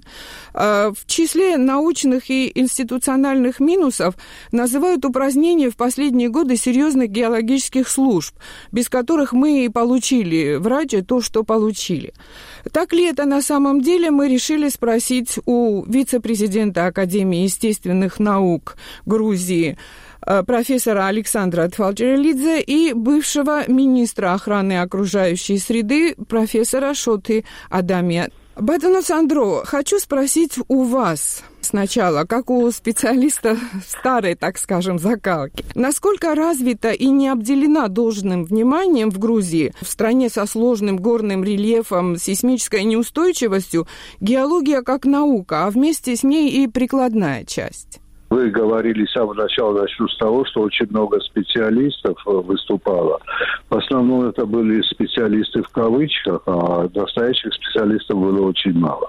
В числе научных и институциональных минусов называют упразднение в последние годы серьезных геологических служб, без которых мы и получили в Раде то, что получили. Так ли это на самом деле, мы решили спросить у вице-президента Академии естественных наук Грузии профессора Александра Тфалджерелидзе и бывшего министра охраны окружающей среды профессора Шоты Адамия. Бадынос Андро, хочу спросить у вас сначала, как у специалиста старой, так скажем, закалки. Насколько развита и не обделена должным вниманием в Грузии, в стране со сложным горным рельефом, сейсмической неустойчивостью, геология как наука, а вместе с ней и прикладная часть? Вы говорили с самого начала, начну с того, что очень много специалистов выступало. В основном это были специалисты в кавычках, а настоящих специалистов было очень мало.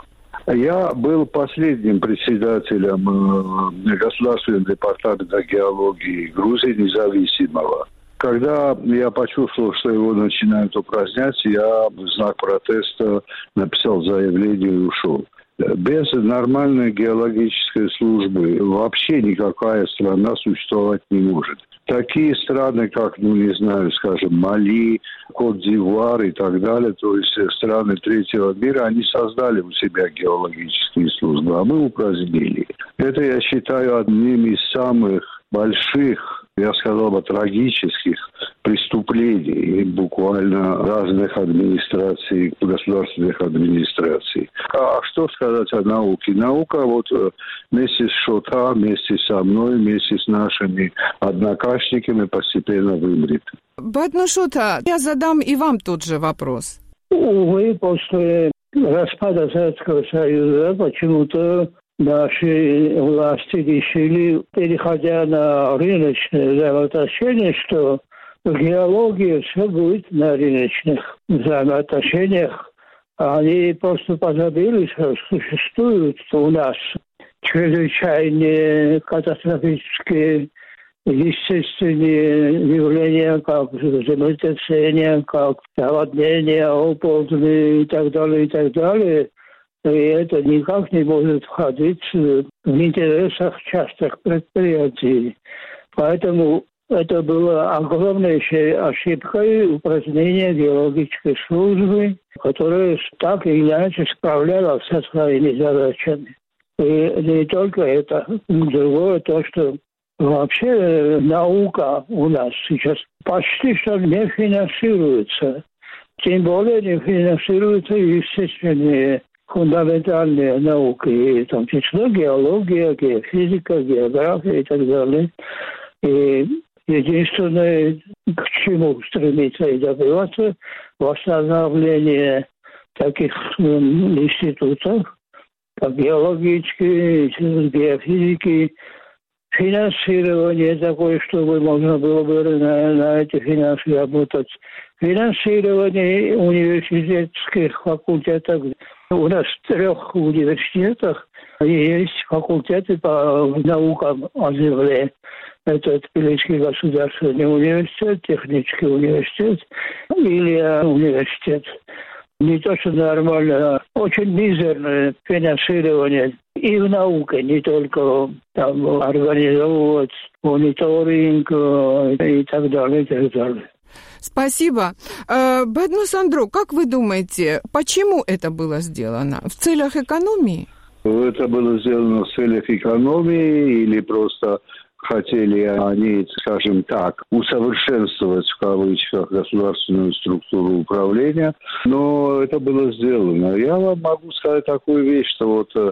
Я был последним председателем Государственного департамента геологии Грузии независимого. Когда я почувствовал, что его начинают упразднять, я в знак протеста написал заявление и ушел. Без нормальной геологической службы вообще никакая страна существовать не может. Такие страны, как, скажем, Мали, Кот-д'Ивуар и так далее, то есть страны третьего мира, они создали у себя геологические службы, а мы упразднили. Это я считаю одним из самых больших, я сказал бы, трагических преступлений буквально разных администраций, государственных администраций. А что сказать о науке? Наука вместе с Шота, вместе со мной, вместе с нашими однокашниками постепенно вымрет. Бадно Шота, я задам и вам тот же вопрос. Увы, после распада Советского Союза почему-то наши власти решили, переходя на рыночные взаимоотношения, что геология все будет на рыночных взаимоотношениях. Они просто позабыли, что существуют у нас чрезвычайные катастрофические естественные явления, как землетрясения, как наводнения, оползни и так далее, и так далее. И это никак не может входить в интересах частных предприятий. Поэтому это было огромнейшей ошибкой упразднения геологической службы, которая так или иначе справлялась со своими задачами. И не только это, другое то, что вообще наука у нас сейчас почти что не финансируется. Тем более не финансируются естественные фундаментальные науки, в том числе геология, геофизика, география и так далее. И единственное, к чему стремиться и добиваться, восстановление таких институтов, как геологические, геофизики, финансирование такое, чтобы можно было бы на эти финансы работать. Финансирование университетских факультетов. У нас в 3 университетах есть факультеты по наукам о земле. Это Тбилисский государственный университет, технический университет или университет. Не то, что нормально, а очень мизерное финансирование и в науке, не только там организовывать мониторинг и так далее, и так далее. Спасибо. Баднос Андро, как вы думаете, почему это было сделано? В целях экономии? Это было сделано в целях экономии или просто хотели они, скажем так, усовершенствовать в кавычках государственную структуру управления, но это было сделано. Я вам могу сказать такую вещь, что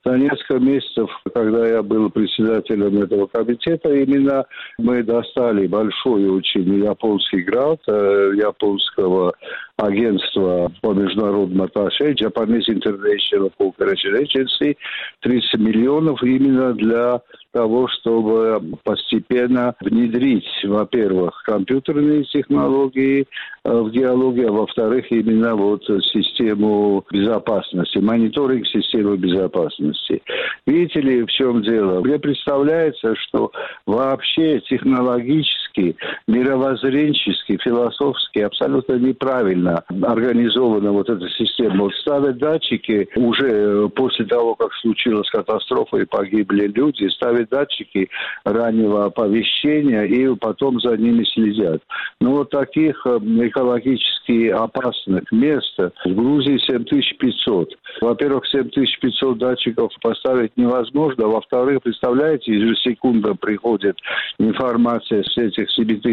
За несколько месяцев, когда я был председателем этого комитета, именно мы достали большой очень японский грант японского агентства по международным отношениям Japanese International Cooperation Agency, 30 миллионов именно для того, чтобы постепенно внедрить, во-первых, компьютерные технологии в геологии, а во-вторых, именно вот систему безопасности, мониторинг системы безопасности. Видите ли, в чем дело? Мне представляется, что вообще технологически, мировоззренчески, философски абсолютно неправильно организована вот эта система. Вот ставят датчики уже после того, как случилась катастрофа и погибли люди, ставят датчики раннего оповещения и потом за ними следят. Но вот таких экологически опасных мест в Грузии 7500. Во-первых, 7500 датчиков поставить невозможно. Во-вторых, представляете, ежесекундно приходит информация с этих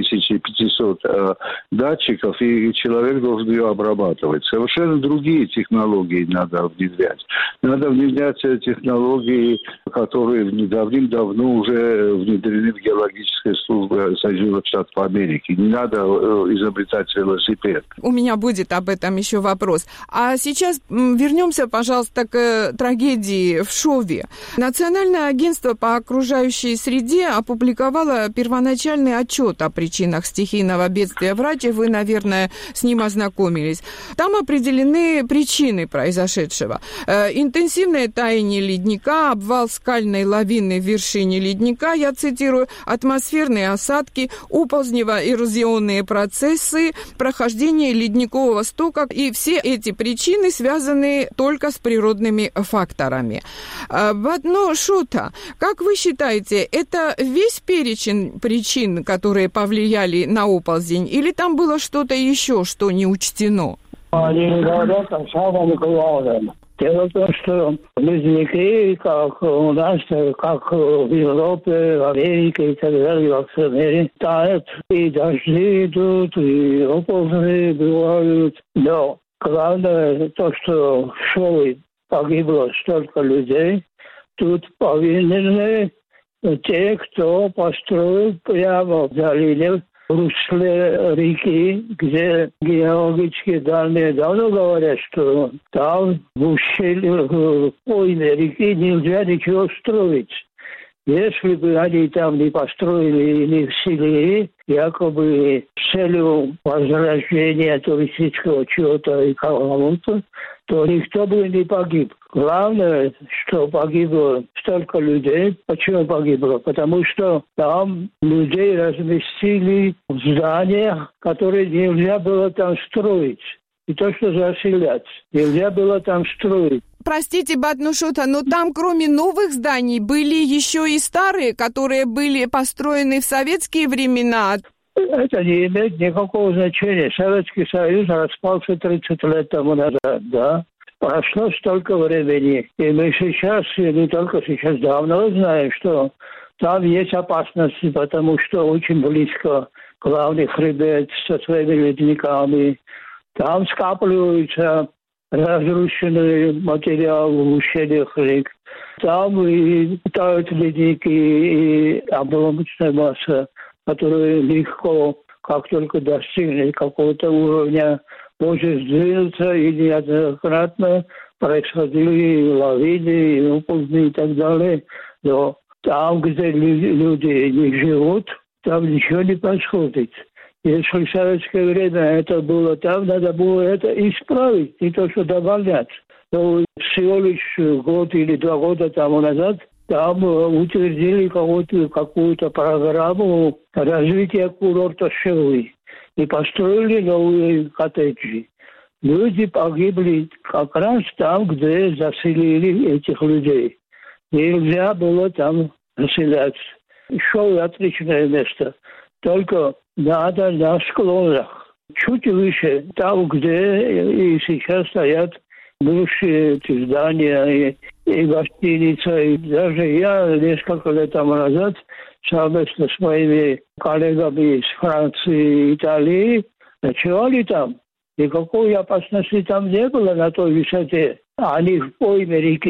7500 датчиков, и человек должен ее обрабатывать. Совершенно другие технологии надо внедрять. Надо внедрять технологии, которые давным-давно уже внедрены в геологической службе Соединенных Штатов Америки. Не надо изобретать велосипед. У меня будет об этом еще вопрос. А сейчас вернемся, пожалуйста, к трагедии в Шове. Национальное агентство по окружающей среде опубликовало первоначальный отчет о причинах стихийного бедствия в Раче. Вы, наверное, с ним ознакомились. Там определены причины произошедшего. Интенсивное таяние ледника, обвал скальной лавины в вершине ледника, я цитирую, атмосферные осадки, оползнево-эрозионные процессы, прохождение ледникового стока. И все эти причины связаны только с природными факторами. Бадно Шота, как вы считаете, это весь перечень причин, которые повлияли на оползень, или там было что-то еще, что не учтено? Они говорят о самом главном. Дело в том, что ледники, как у нас, как в Европе, в Америке и так далее, во всем мире, тают, и дожди идут, и оползни бывают. Но главное то, что в Шове погибло столько людей, тут повинны те, кто построил прямо в долине, в русле реки, где геологические данные давно говорят, что там в ущелье, в пойме реки нельзя ничего строить. Если бы они там не построили и не вселили, якобы с целью возрождения туристического чего-то и кого-то, то никто бы не погиб. Главное, что погибло столько людей. Почему погибло? Потому что там людей разместили в зданиях, которые нельзя было там строить. И то, что заселять. Нельзя было там строить. Простите, Батнушота, но там кроме новых зданий были еще и старые, которые были построены в советские времена. Это не имеет никакого значения. Советский Союз распался 30 лет тому назад, да. Прошло столько времени. И мы сейчас, и не только сейчас, давно знаем, что там есть опасности, потому что очень близко главный хребет со своими ледниками. Там скапливаются разрушенный материал в ущельях рек. Там и тают ледники, и обломочная масса, которая легко, как только достигнет какого-то уровня, может сдвинуться, и неоднократно происходили лавины, и оползни и так далее. Но там, где люди не живут, там ничего не происходит. Если в советское время это было там, надо было это исправить, не то что добавлять. Но всего лишь год или 2 года тому назад там утвердили какую-то программу развития курорта Шевы и построили новые коттеджи. Люди погибли как раз там, где заселили этих людей. Нельзя было там заселяться. Шоу отличное место. Только надо на склонах. Чуть выше, там, где и сейчас стоят бывшие эти здания и гостиница. И даже я несколько лет тому назад совместно с моими коллегами из Франции и Италии ночевали там. Никакой опасности там не было на той высоте. Они в пойме реки.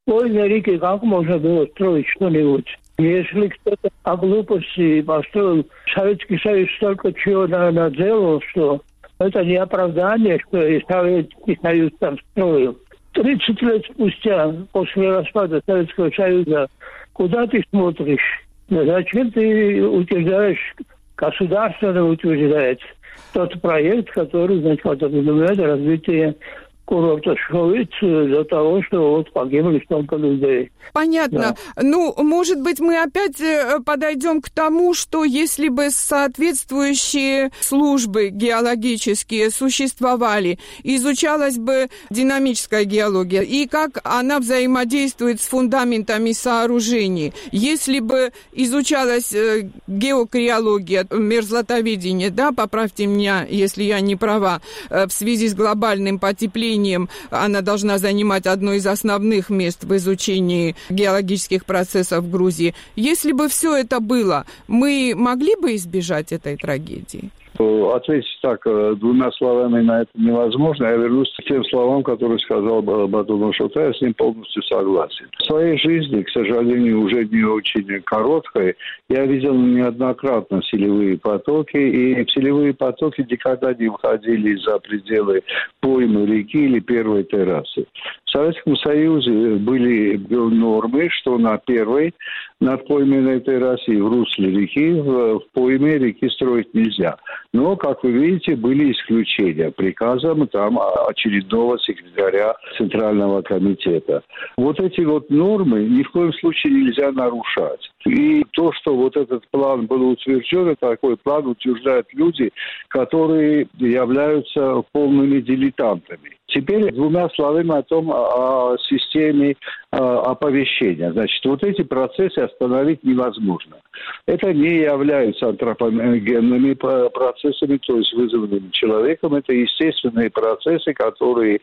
Войны реки, как можно было строить что-нибудь? Если кто-то о глупости построил, Советский Союз столько чего наделал, что это не оправдание, что и Советский Союз там строил. 30 лет спустя, после распада Советского Союза, куда ты смотришь? Зачем ты утверждаешь, государственно утверждает тот проект, который, значит, подразумевает развитие курорта Шовиц для того, что вот погибли столько людей. Понятно. Да. Ну, может быть, мы опять подойдем к тому, что если бы соответствующие службы геологические существовали, изучалась бы динамическая геология и как она взаимодействует с фундаментами сооружений. Если бы изучалась геокриология, мерзлотоведение, да, поправьте меня, если я не права, в связи с глобальным потеплением, она должна занимать одно из основных мест в изучении геологических процессов в Грузии. Если бы все это было, мы могли бы избежать этой трагедии? Ответить так двумя словами на это невозможно. Я вернусь к тем словам, которые сказал Батун Шута, я с ним полностью согласен. В своей жизни, к сожалению, уже не очень короткой, я видел неоднократно селевые потоки, и селевые потоки никогда не выходили за пределы поймы реки или первой террасы. В Советском Союзе были нормы, что на первой надпойменной террасе и в русле реки, в пойме реки строить нельзя. Но, как вы видите, были исключения приказом там очередного секретаря Центрального комитета. Вот эти вот нормы ни в коем случае нельзя нарушать. И то, что вот этот план был утвержден, такой план утверждают люди, которые являются полными дилетантами. Теперь двумя словами о системе оповещения. Значит, вот эти процессы остановить невозможно. Это не являются антропогенными процессами, то есть вызванными человеком. Это естественные процессы, которые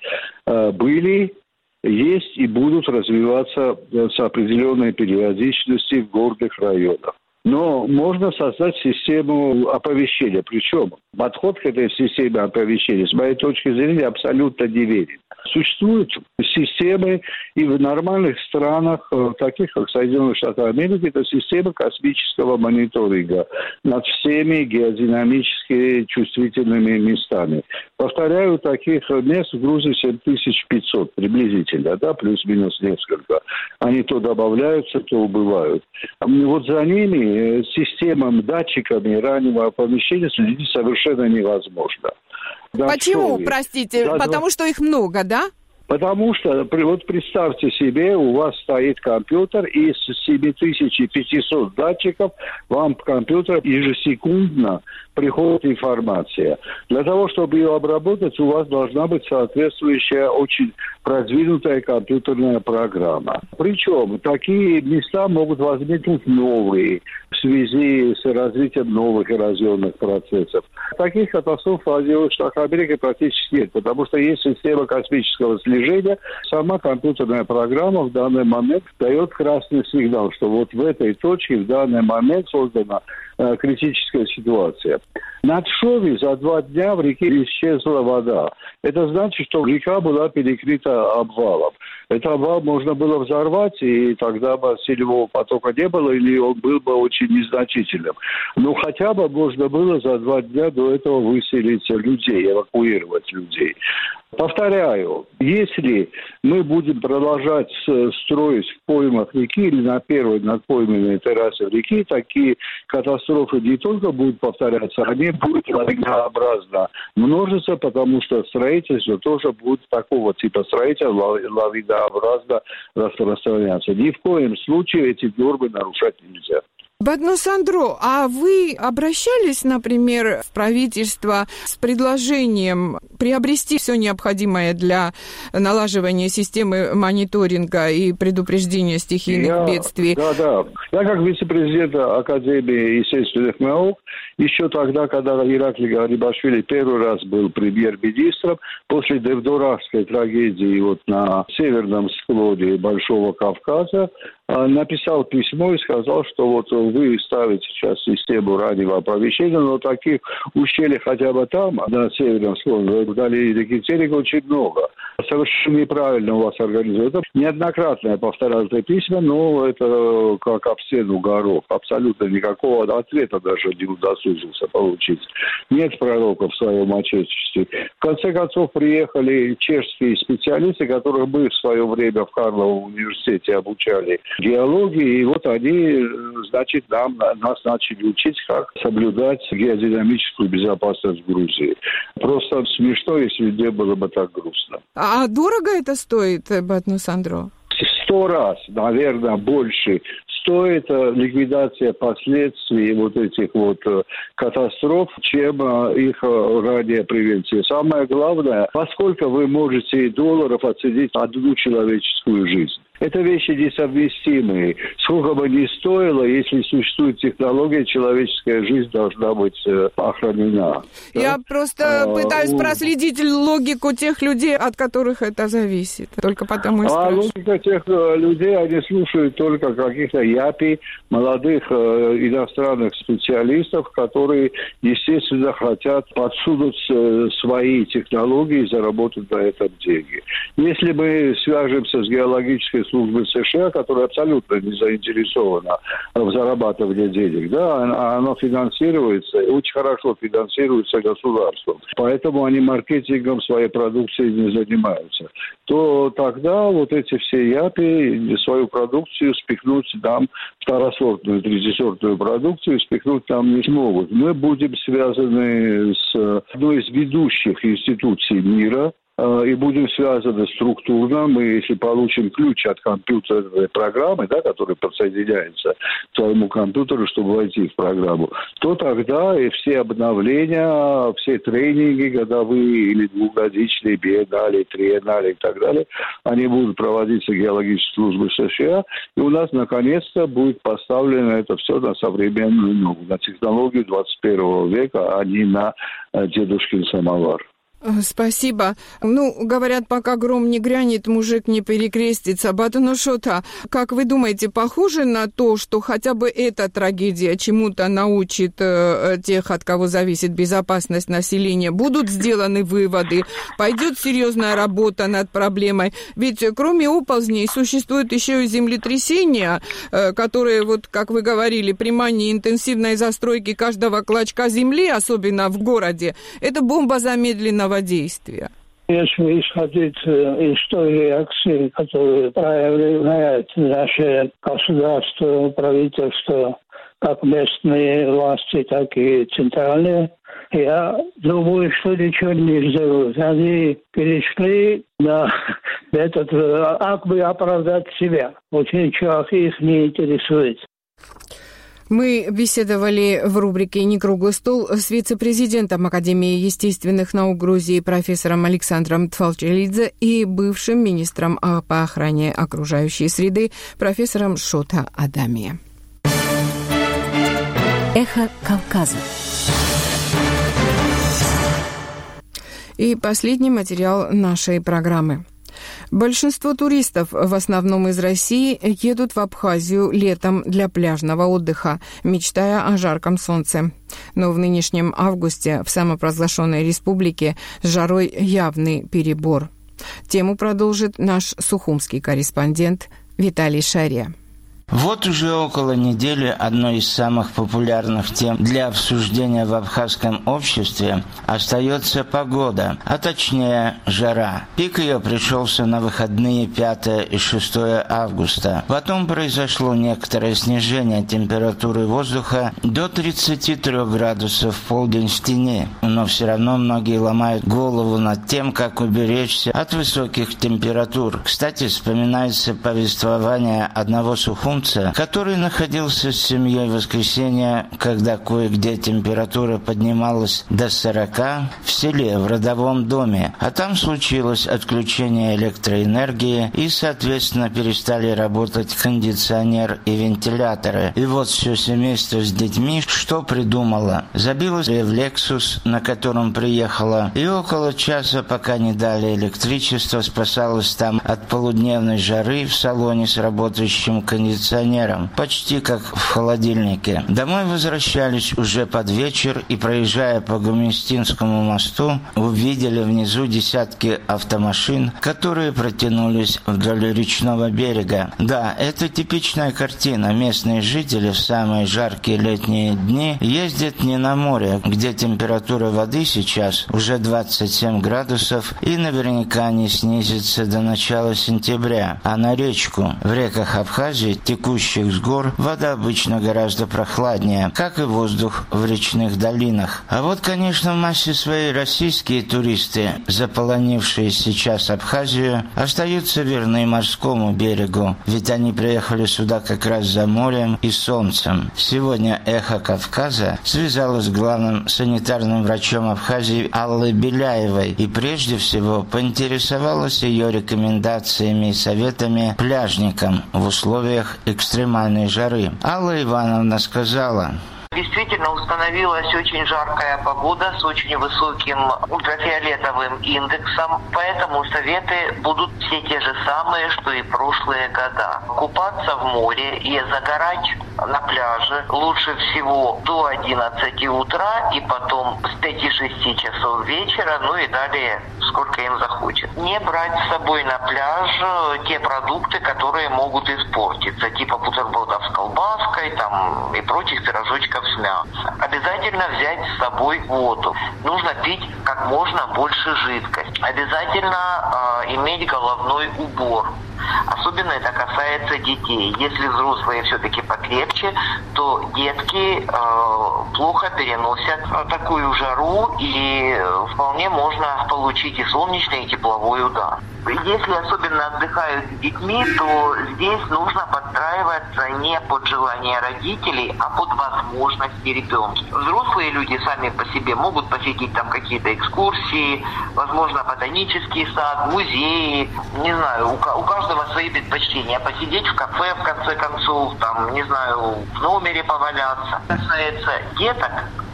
были, есть и будут развиваться с определенной периодичностью в горных районах. Но можно создать систему оповещения. Причем подход к этой системе оповещения, с моей точки зрения, абсолютно неверен. Существуют системы и в нормальных странах, таких как Соединенные Штаты Америки, это система космического мониторинга над всеми геодинамически чувствительными местами. Повторяю, таких мест в Грузии 7500 приблизительно, да, плюс-минус несколько. Они то добавляются, то убывают. Вот за ними системам, датчиками раннего оповещения следить совершенно невозможно. Почему, простите? Да, потому что их много, да? Потому что, вот представьте себе, у вас стоит компьютер, и из 7500 датчиков вам в компьютер ежесекундно приходит информация. Для того, чтобы ее обработать, у вас должна быть соответствующая очень продвинутая компьютерная программа. Причем такие места могут возникнуть новые в связи с развитием новых эрозионных процессов. Таких катастроф в Соединенных Штатах Америки практически нет, потому что есть система космического слежения. Сама компьютерная программа в данный момент дает красный сигнал, что вот в этой точке в данный момент создана критическая ситуация. Над Шови за 2 дня в реке исчезла вода. Это значит, что река была перекрыта обвалом. Этот обвал можно было взорвать, и тогда бы селевого потока не было, или он был бы очень незначительным. Но хотя бы можно было за 2 дня до этого выселить людей, эвакуировать людей. Повторяю, если мы будем продолжать строить в поймах реки или на первой надпойменной террасе реки, такие катастрофы не только будут повторяться, они будут лавинообразно множиться, потому что строительство тоже будет такого типа строительства лавинообразно распространяться. Ни в коем случае эти нормы нарушать нельзя. Батун Сандро, а вы обращались, например, в правительство с предложением приобрести все необходимое для налаживания системы мониторинга и предупреждения стихийных бедствий? Да. Я как вице-президент Академии естественных наук, еще тогда, когда Ираклий Гарибашвили первый раз был премьер-министром, после Девдоравской трагедии вот на северном склоне Большого Кавказа, написал письмо и сказал, что вот вы ставите сейчас систему раннего оповещения, но таких ущелий хотя бы там, на северном склоне, вдали реки Терек, очень много. Совершенно неправильно у вас организовано. Неоднократно я повторял это письма, но это как об стену горох. Абсолютно никакого ответа даже не удосужился получить. Нет пророка в своем отечестве. В конце концов, приехали чешские специалисты, которые мы в свое время в Карловом университете обучали геологии, и вот они, значит, нас начали учить, как соблюдать геодинамическую безопасность в Грузии. Просто смешно, если не было бы так грустно. А дорого это стоит, Батну Сандро? 100 раз, наверное, больше стоит ликвидация последствий вот этих вот катастроф, чем их ранняя превенция. Самое главное, поскольку вы можете долларов оценить одну человеческую жизнь. Это вещи несовместимые. Сколько бы ни стоило, если существует технология, человеческая жизнь должна быть охранена. Я просто пытаюсь проследить логику тех людей, от которых это зависит. Только потому и спрашиваю. Логика тех людей, они слушают только каких-то япи, молодых иностранных специалистов, которые, естественно, хотят подсунуть свои технологии и заработать на этом деньги. Если мы свяжемся с геологической службы США, которая абсолютно не заинтересована в зарабатывании денег, да, оно финансируется, очень хорошо финансируется государством, поэтому они маркетингом своей продукции не занимаются, то тогда вот эти все япи свою продукцию спихнуть нам, второсортную, третьесортную продукцию спихнуть нам не смогут. Мы будем связаны с одной из ведущих институций мира, и будем связаны структурно. Мы, если получим ключ от компьютерной программы, да, которая подсоединяется к твоему компьютеру, чтобы войти в программу, то тогда и все обновления, все тренинги годовые или двухгодичные, биеннале, триеннале и так далее, они будут проводиться геологической службой США, и у нас наконец-то будет поставлено это все на современную ногу, на технологию 21 века, а не на дедушкин самовар. Спасибо. Говорят, пока гром не грянет, мужик не перекрестится. Батну Шота, как вы думаете, похоже на то, что хотя бы эта трагедия чему-то научит тех, от кого зависит безопасность населения? Будут сделаны выводы? Пойдет серьезная работа над проблемой? Ведь кроме оползней существуют еще и землетрясения, которые, вот как вы говорили, при мании интенсивной застройки каждого клочка земли, особенно в городе, это бомба замедленного действия. Если исходить из той реакции, которую проявляет наше государство, правительство, как местные власти, так и центральные, я думаю, что ничего не сделают. Они перешли на этот акт оправдать себя. Вот ничего их не интересует. Мы беседовали в рубрике «Не круглый стол» с вице-президентом Академии естественных наук Грузии профессором Александром Тфалчелидзе и бывшим министром по охране окружающей среды профессором Шота Адамия. Эхо Кавказа. И последний материал нашей программы. Большинство туристов, в основном из России, едут в Абхазию летом для пляжного отдыха, мечтая о жарком солнце. Но в нынешнем августе в самопровозглашенной республике с жарой явный перебор. Тему продолжит наш сухумский корреспондент Виталий Шария. Вот уже около недели одной из самых популярных тем для обсуждения в абхазском обществе остается погода, а точнее жара. Пик ее пришелся на выходные 5 и 6 августа. Потом произошло некоторое снижение температуры воздуха до 33 градусов в полдень в тени. Но все равно многие ломают голову над тем, как уберечься от высоких температур. Кстати, вспоминается повествование одного сухумца, немца, который находился с семьей в воскресенье, когда кое-где температура поднималась до 40 в селе, в родовом доме, а там случилось отключение электроэнергии и, соответственно, перестали работать кондиционер и вентиляторы. И вот все семейство с детьми что придумало? Забилось в «Лексус», на котором приехала, и около часа, пока не дали электричество, спасалось там от полудневной жары в салоне с работающим кондиционером, почти как в холодильнике. Домой возвращались уже под вечер и, проезжая по Гумистинскому мосту, увидели внизу десятки автомашин, которые протянулись вдоль речного берега. Да, это типичная картина. Местные жители в самые жаркие летние дни ездят не на море, где температура воды сейчас уже 27 градусов и наверняка не снизится до начала сентября, а на речку. В реках Абхазии, текущих с гор, вода обычно гораздо прохладнее, как и воздух в речных долинах. А вот, конечно, в массе своей российские туристы, заполонившие сейчас Абхазию, остаются верны морскому берегу, ведь они приехали сюда как раз за морем и солнцем. Сегодня «Эхо Кавказа» связалось с главным санитарным врачом Абхазии Аллой Беляевой и прежде всего поинтересовалась ее рекомендациями и советами пляжникам в условиях экстремальной жары. Алла Ивановна сказала: Действительно установилась очень жаркая погода с очень высоким ультрафиолетовым индексом, поэтому советы будут все те же самые, что и прошлые года. Купаться в море и загорать на пляже лучше всего до 11 утра и потом с 5-6 часов вечера, ну и далее сколько им захочет. Не брать с собой на пляж те продукты, которые могут испортиться, типа бутербродов с колбаской там, и прочих пирожочков с мясом. Обязательно взять с собой воду. Нужно пить как можно больше жидкости. Обязательно иметь головной убор. Особенно это касается детей. Если взрослые все-таки покрепче, то детки плохо переносят такую жару, и вполне можно получить и солнечный, и тепловой удар. Если особенно отдыхают с детьми, то здесь нужно подстраиваться не под желание родителей, а под возможности ребенка. Взрослые люди сами по себе могут посетить там какие-то экскурсии, возможно, ботанический сад, музеи, не знаю, у каждого свои предпочтения. Посидеть в кафе, в конце концов, там, не знаю, в номере поваляться. Касается деток,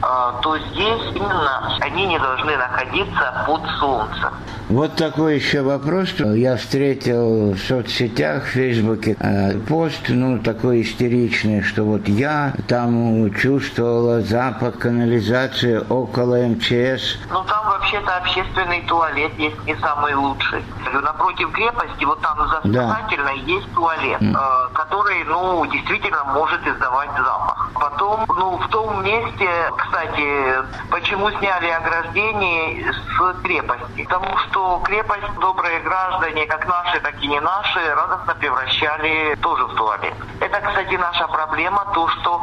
то здесь именно они не должны находиться под солнцем. Вот такой еще вопрос. Я встретил в соцсетях, в Фейсбуке пост, такой истеричный, что вот я там чувствовала запах канализации около МЧС. Там вообще-то общественный туалет есть не самый лучший. Напротив крепости, вот там за вспомогательной есть туалет, который, действительно может издавать запах. Потом, в том месте, кстати, почему сняли ограждение с крепости? Потому что крепость добрые граждане, как наши, так и не наши, радостно превращали тоже в туалет. Это, кстати, наша проблема, то, что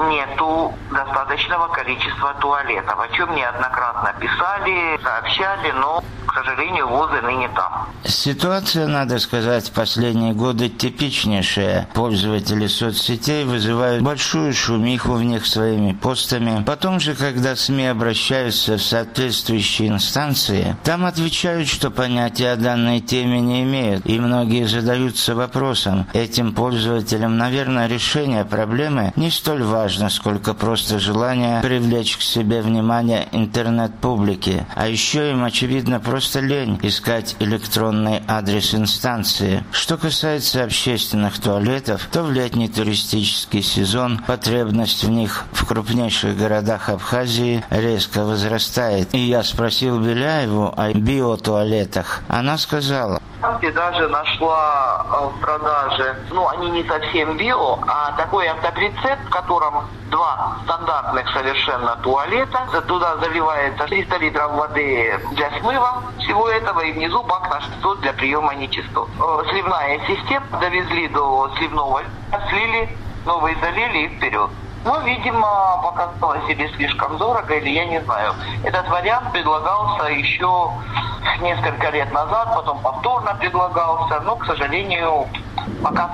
нету достаточного количества туалетов, о чем неоднократно писали, сообщали, но, к сожалению, ВОЗы ныне там. Ситуация, надо сказать, в последние годы типичнейшая. Пользователи соцсетей вызывают большую шумиху в них своими постами. Потом же, когда СМИ обращаются в соответствующие инстанции, там отвечают, что понятия о данной теме не имеют. И многие задаются вопросом: этим пользователям, наверное, решение проблемы не столь важно, сколько просто желание привлечь к себе внимание интернет-публики. А еще им, очевидно, просто лень искать электронный адрес инстанции. Что касается общественных туалетов, то в летний туристический сезон потребность в них в крупнейших городах Абхазии резко возрастает. И я спросил Беляеву о биотуалетах. Она сказала: Я даже нашла в продаже, они не совсем био, а такой автоприцеп, в котором 2 стандартных совершенно туалета. Туда заливается 300 литров воды для смыва всего этого, и внизу бак на 600 для приема нечистот. Сливная система, довезли до сливного, слили, новый залили и вперед. Видимо, показалось или слишком дорого, или я не знаю. Этот вариант предлагался еще несколько лет назад, потом повторно предлагался, но, к сожалению, пока так.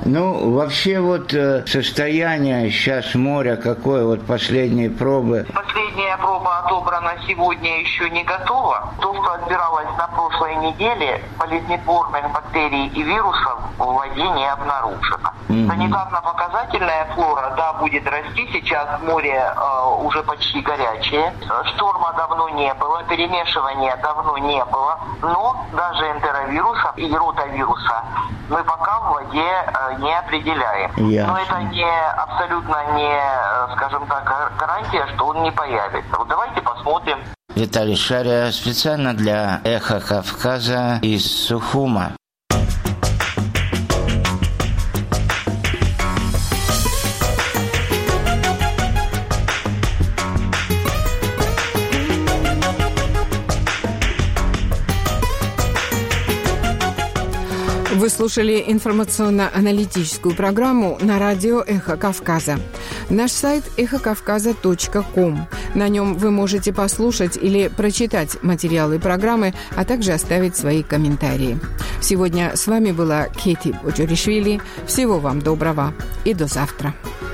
Ну, вообще вот состояние сейчас моря какое, вот последние пробы? Последняя проба отобрана сегодня, еще не готова. То, что отбиралось на прошлой неделе, болезнетворных бактерий и вирусов в воде не обнаружено. Санитарно-показательная флора, да, будет расти. Сейчас море уже почти горячее. Шторма давно не было, перемешивания давно не было. Но даже энтеровируса и ротавируса мы пока в воде не определяем. Но это абсолютно не, скажем так, гарантия, что он не появится. Вот давайте посмотрим. Виталий Шария специально для «Эхо Кавказа» из Сухума. Вы слушали информационно-аналитическую программу на радио «Эхо Кавказа». Наш сайт эхокавказа.ком. На нем вы можете послушать или прочитать материалы программы, а также оставить свои комментарии. Сегодня с вами была Кэти Боджоришвили. Всего вам доброго и до завтра.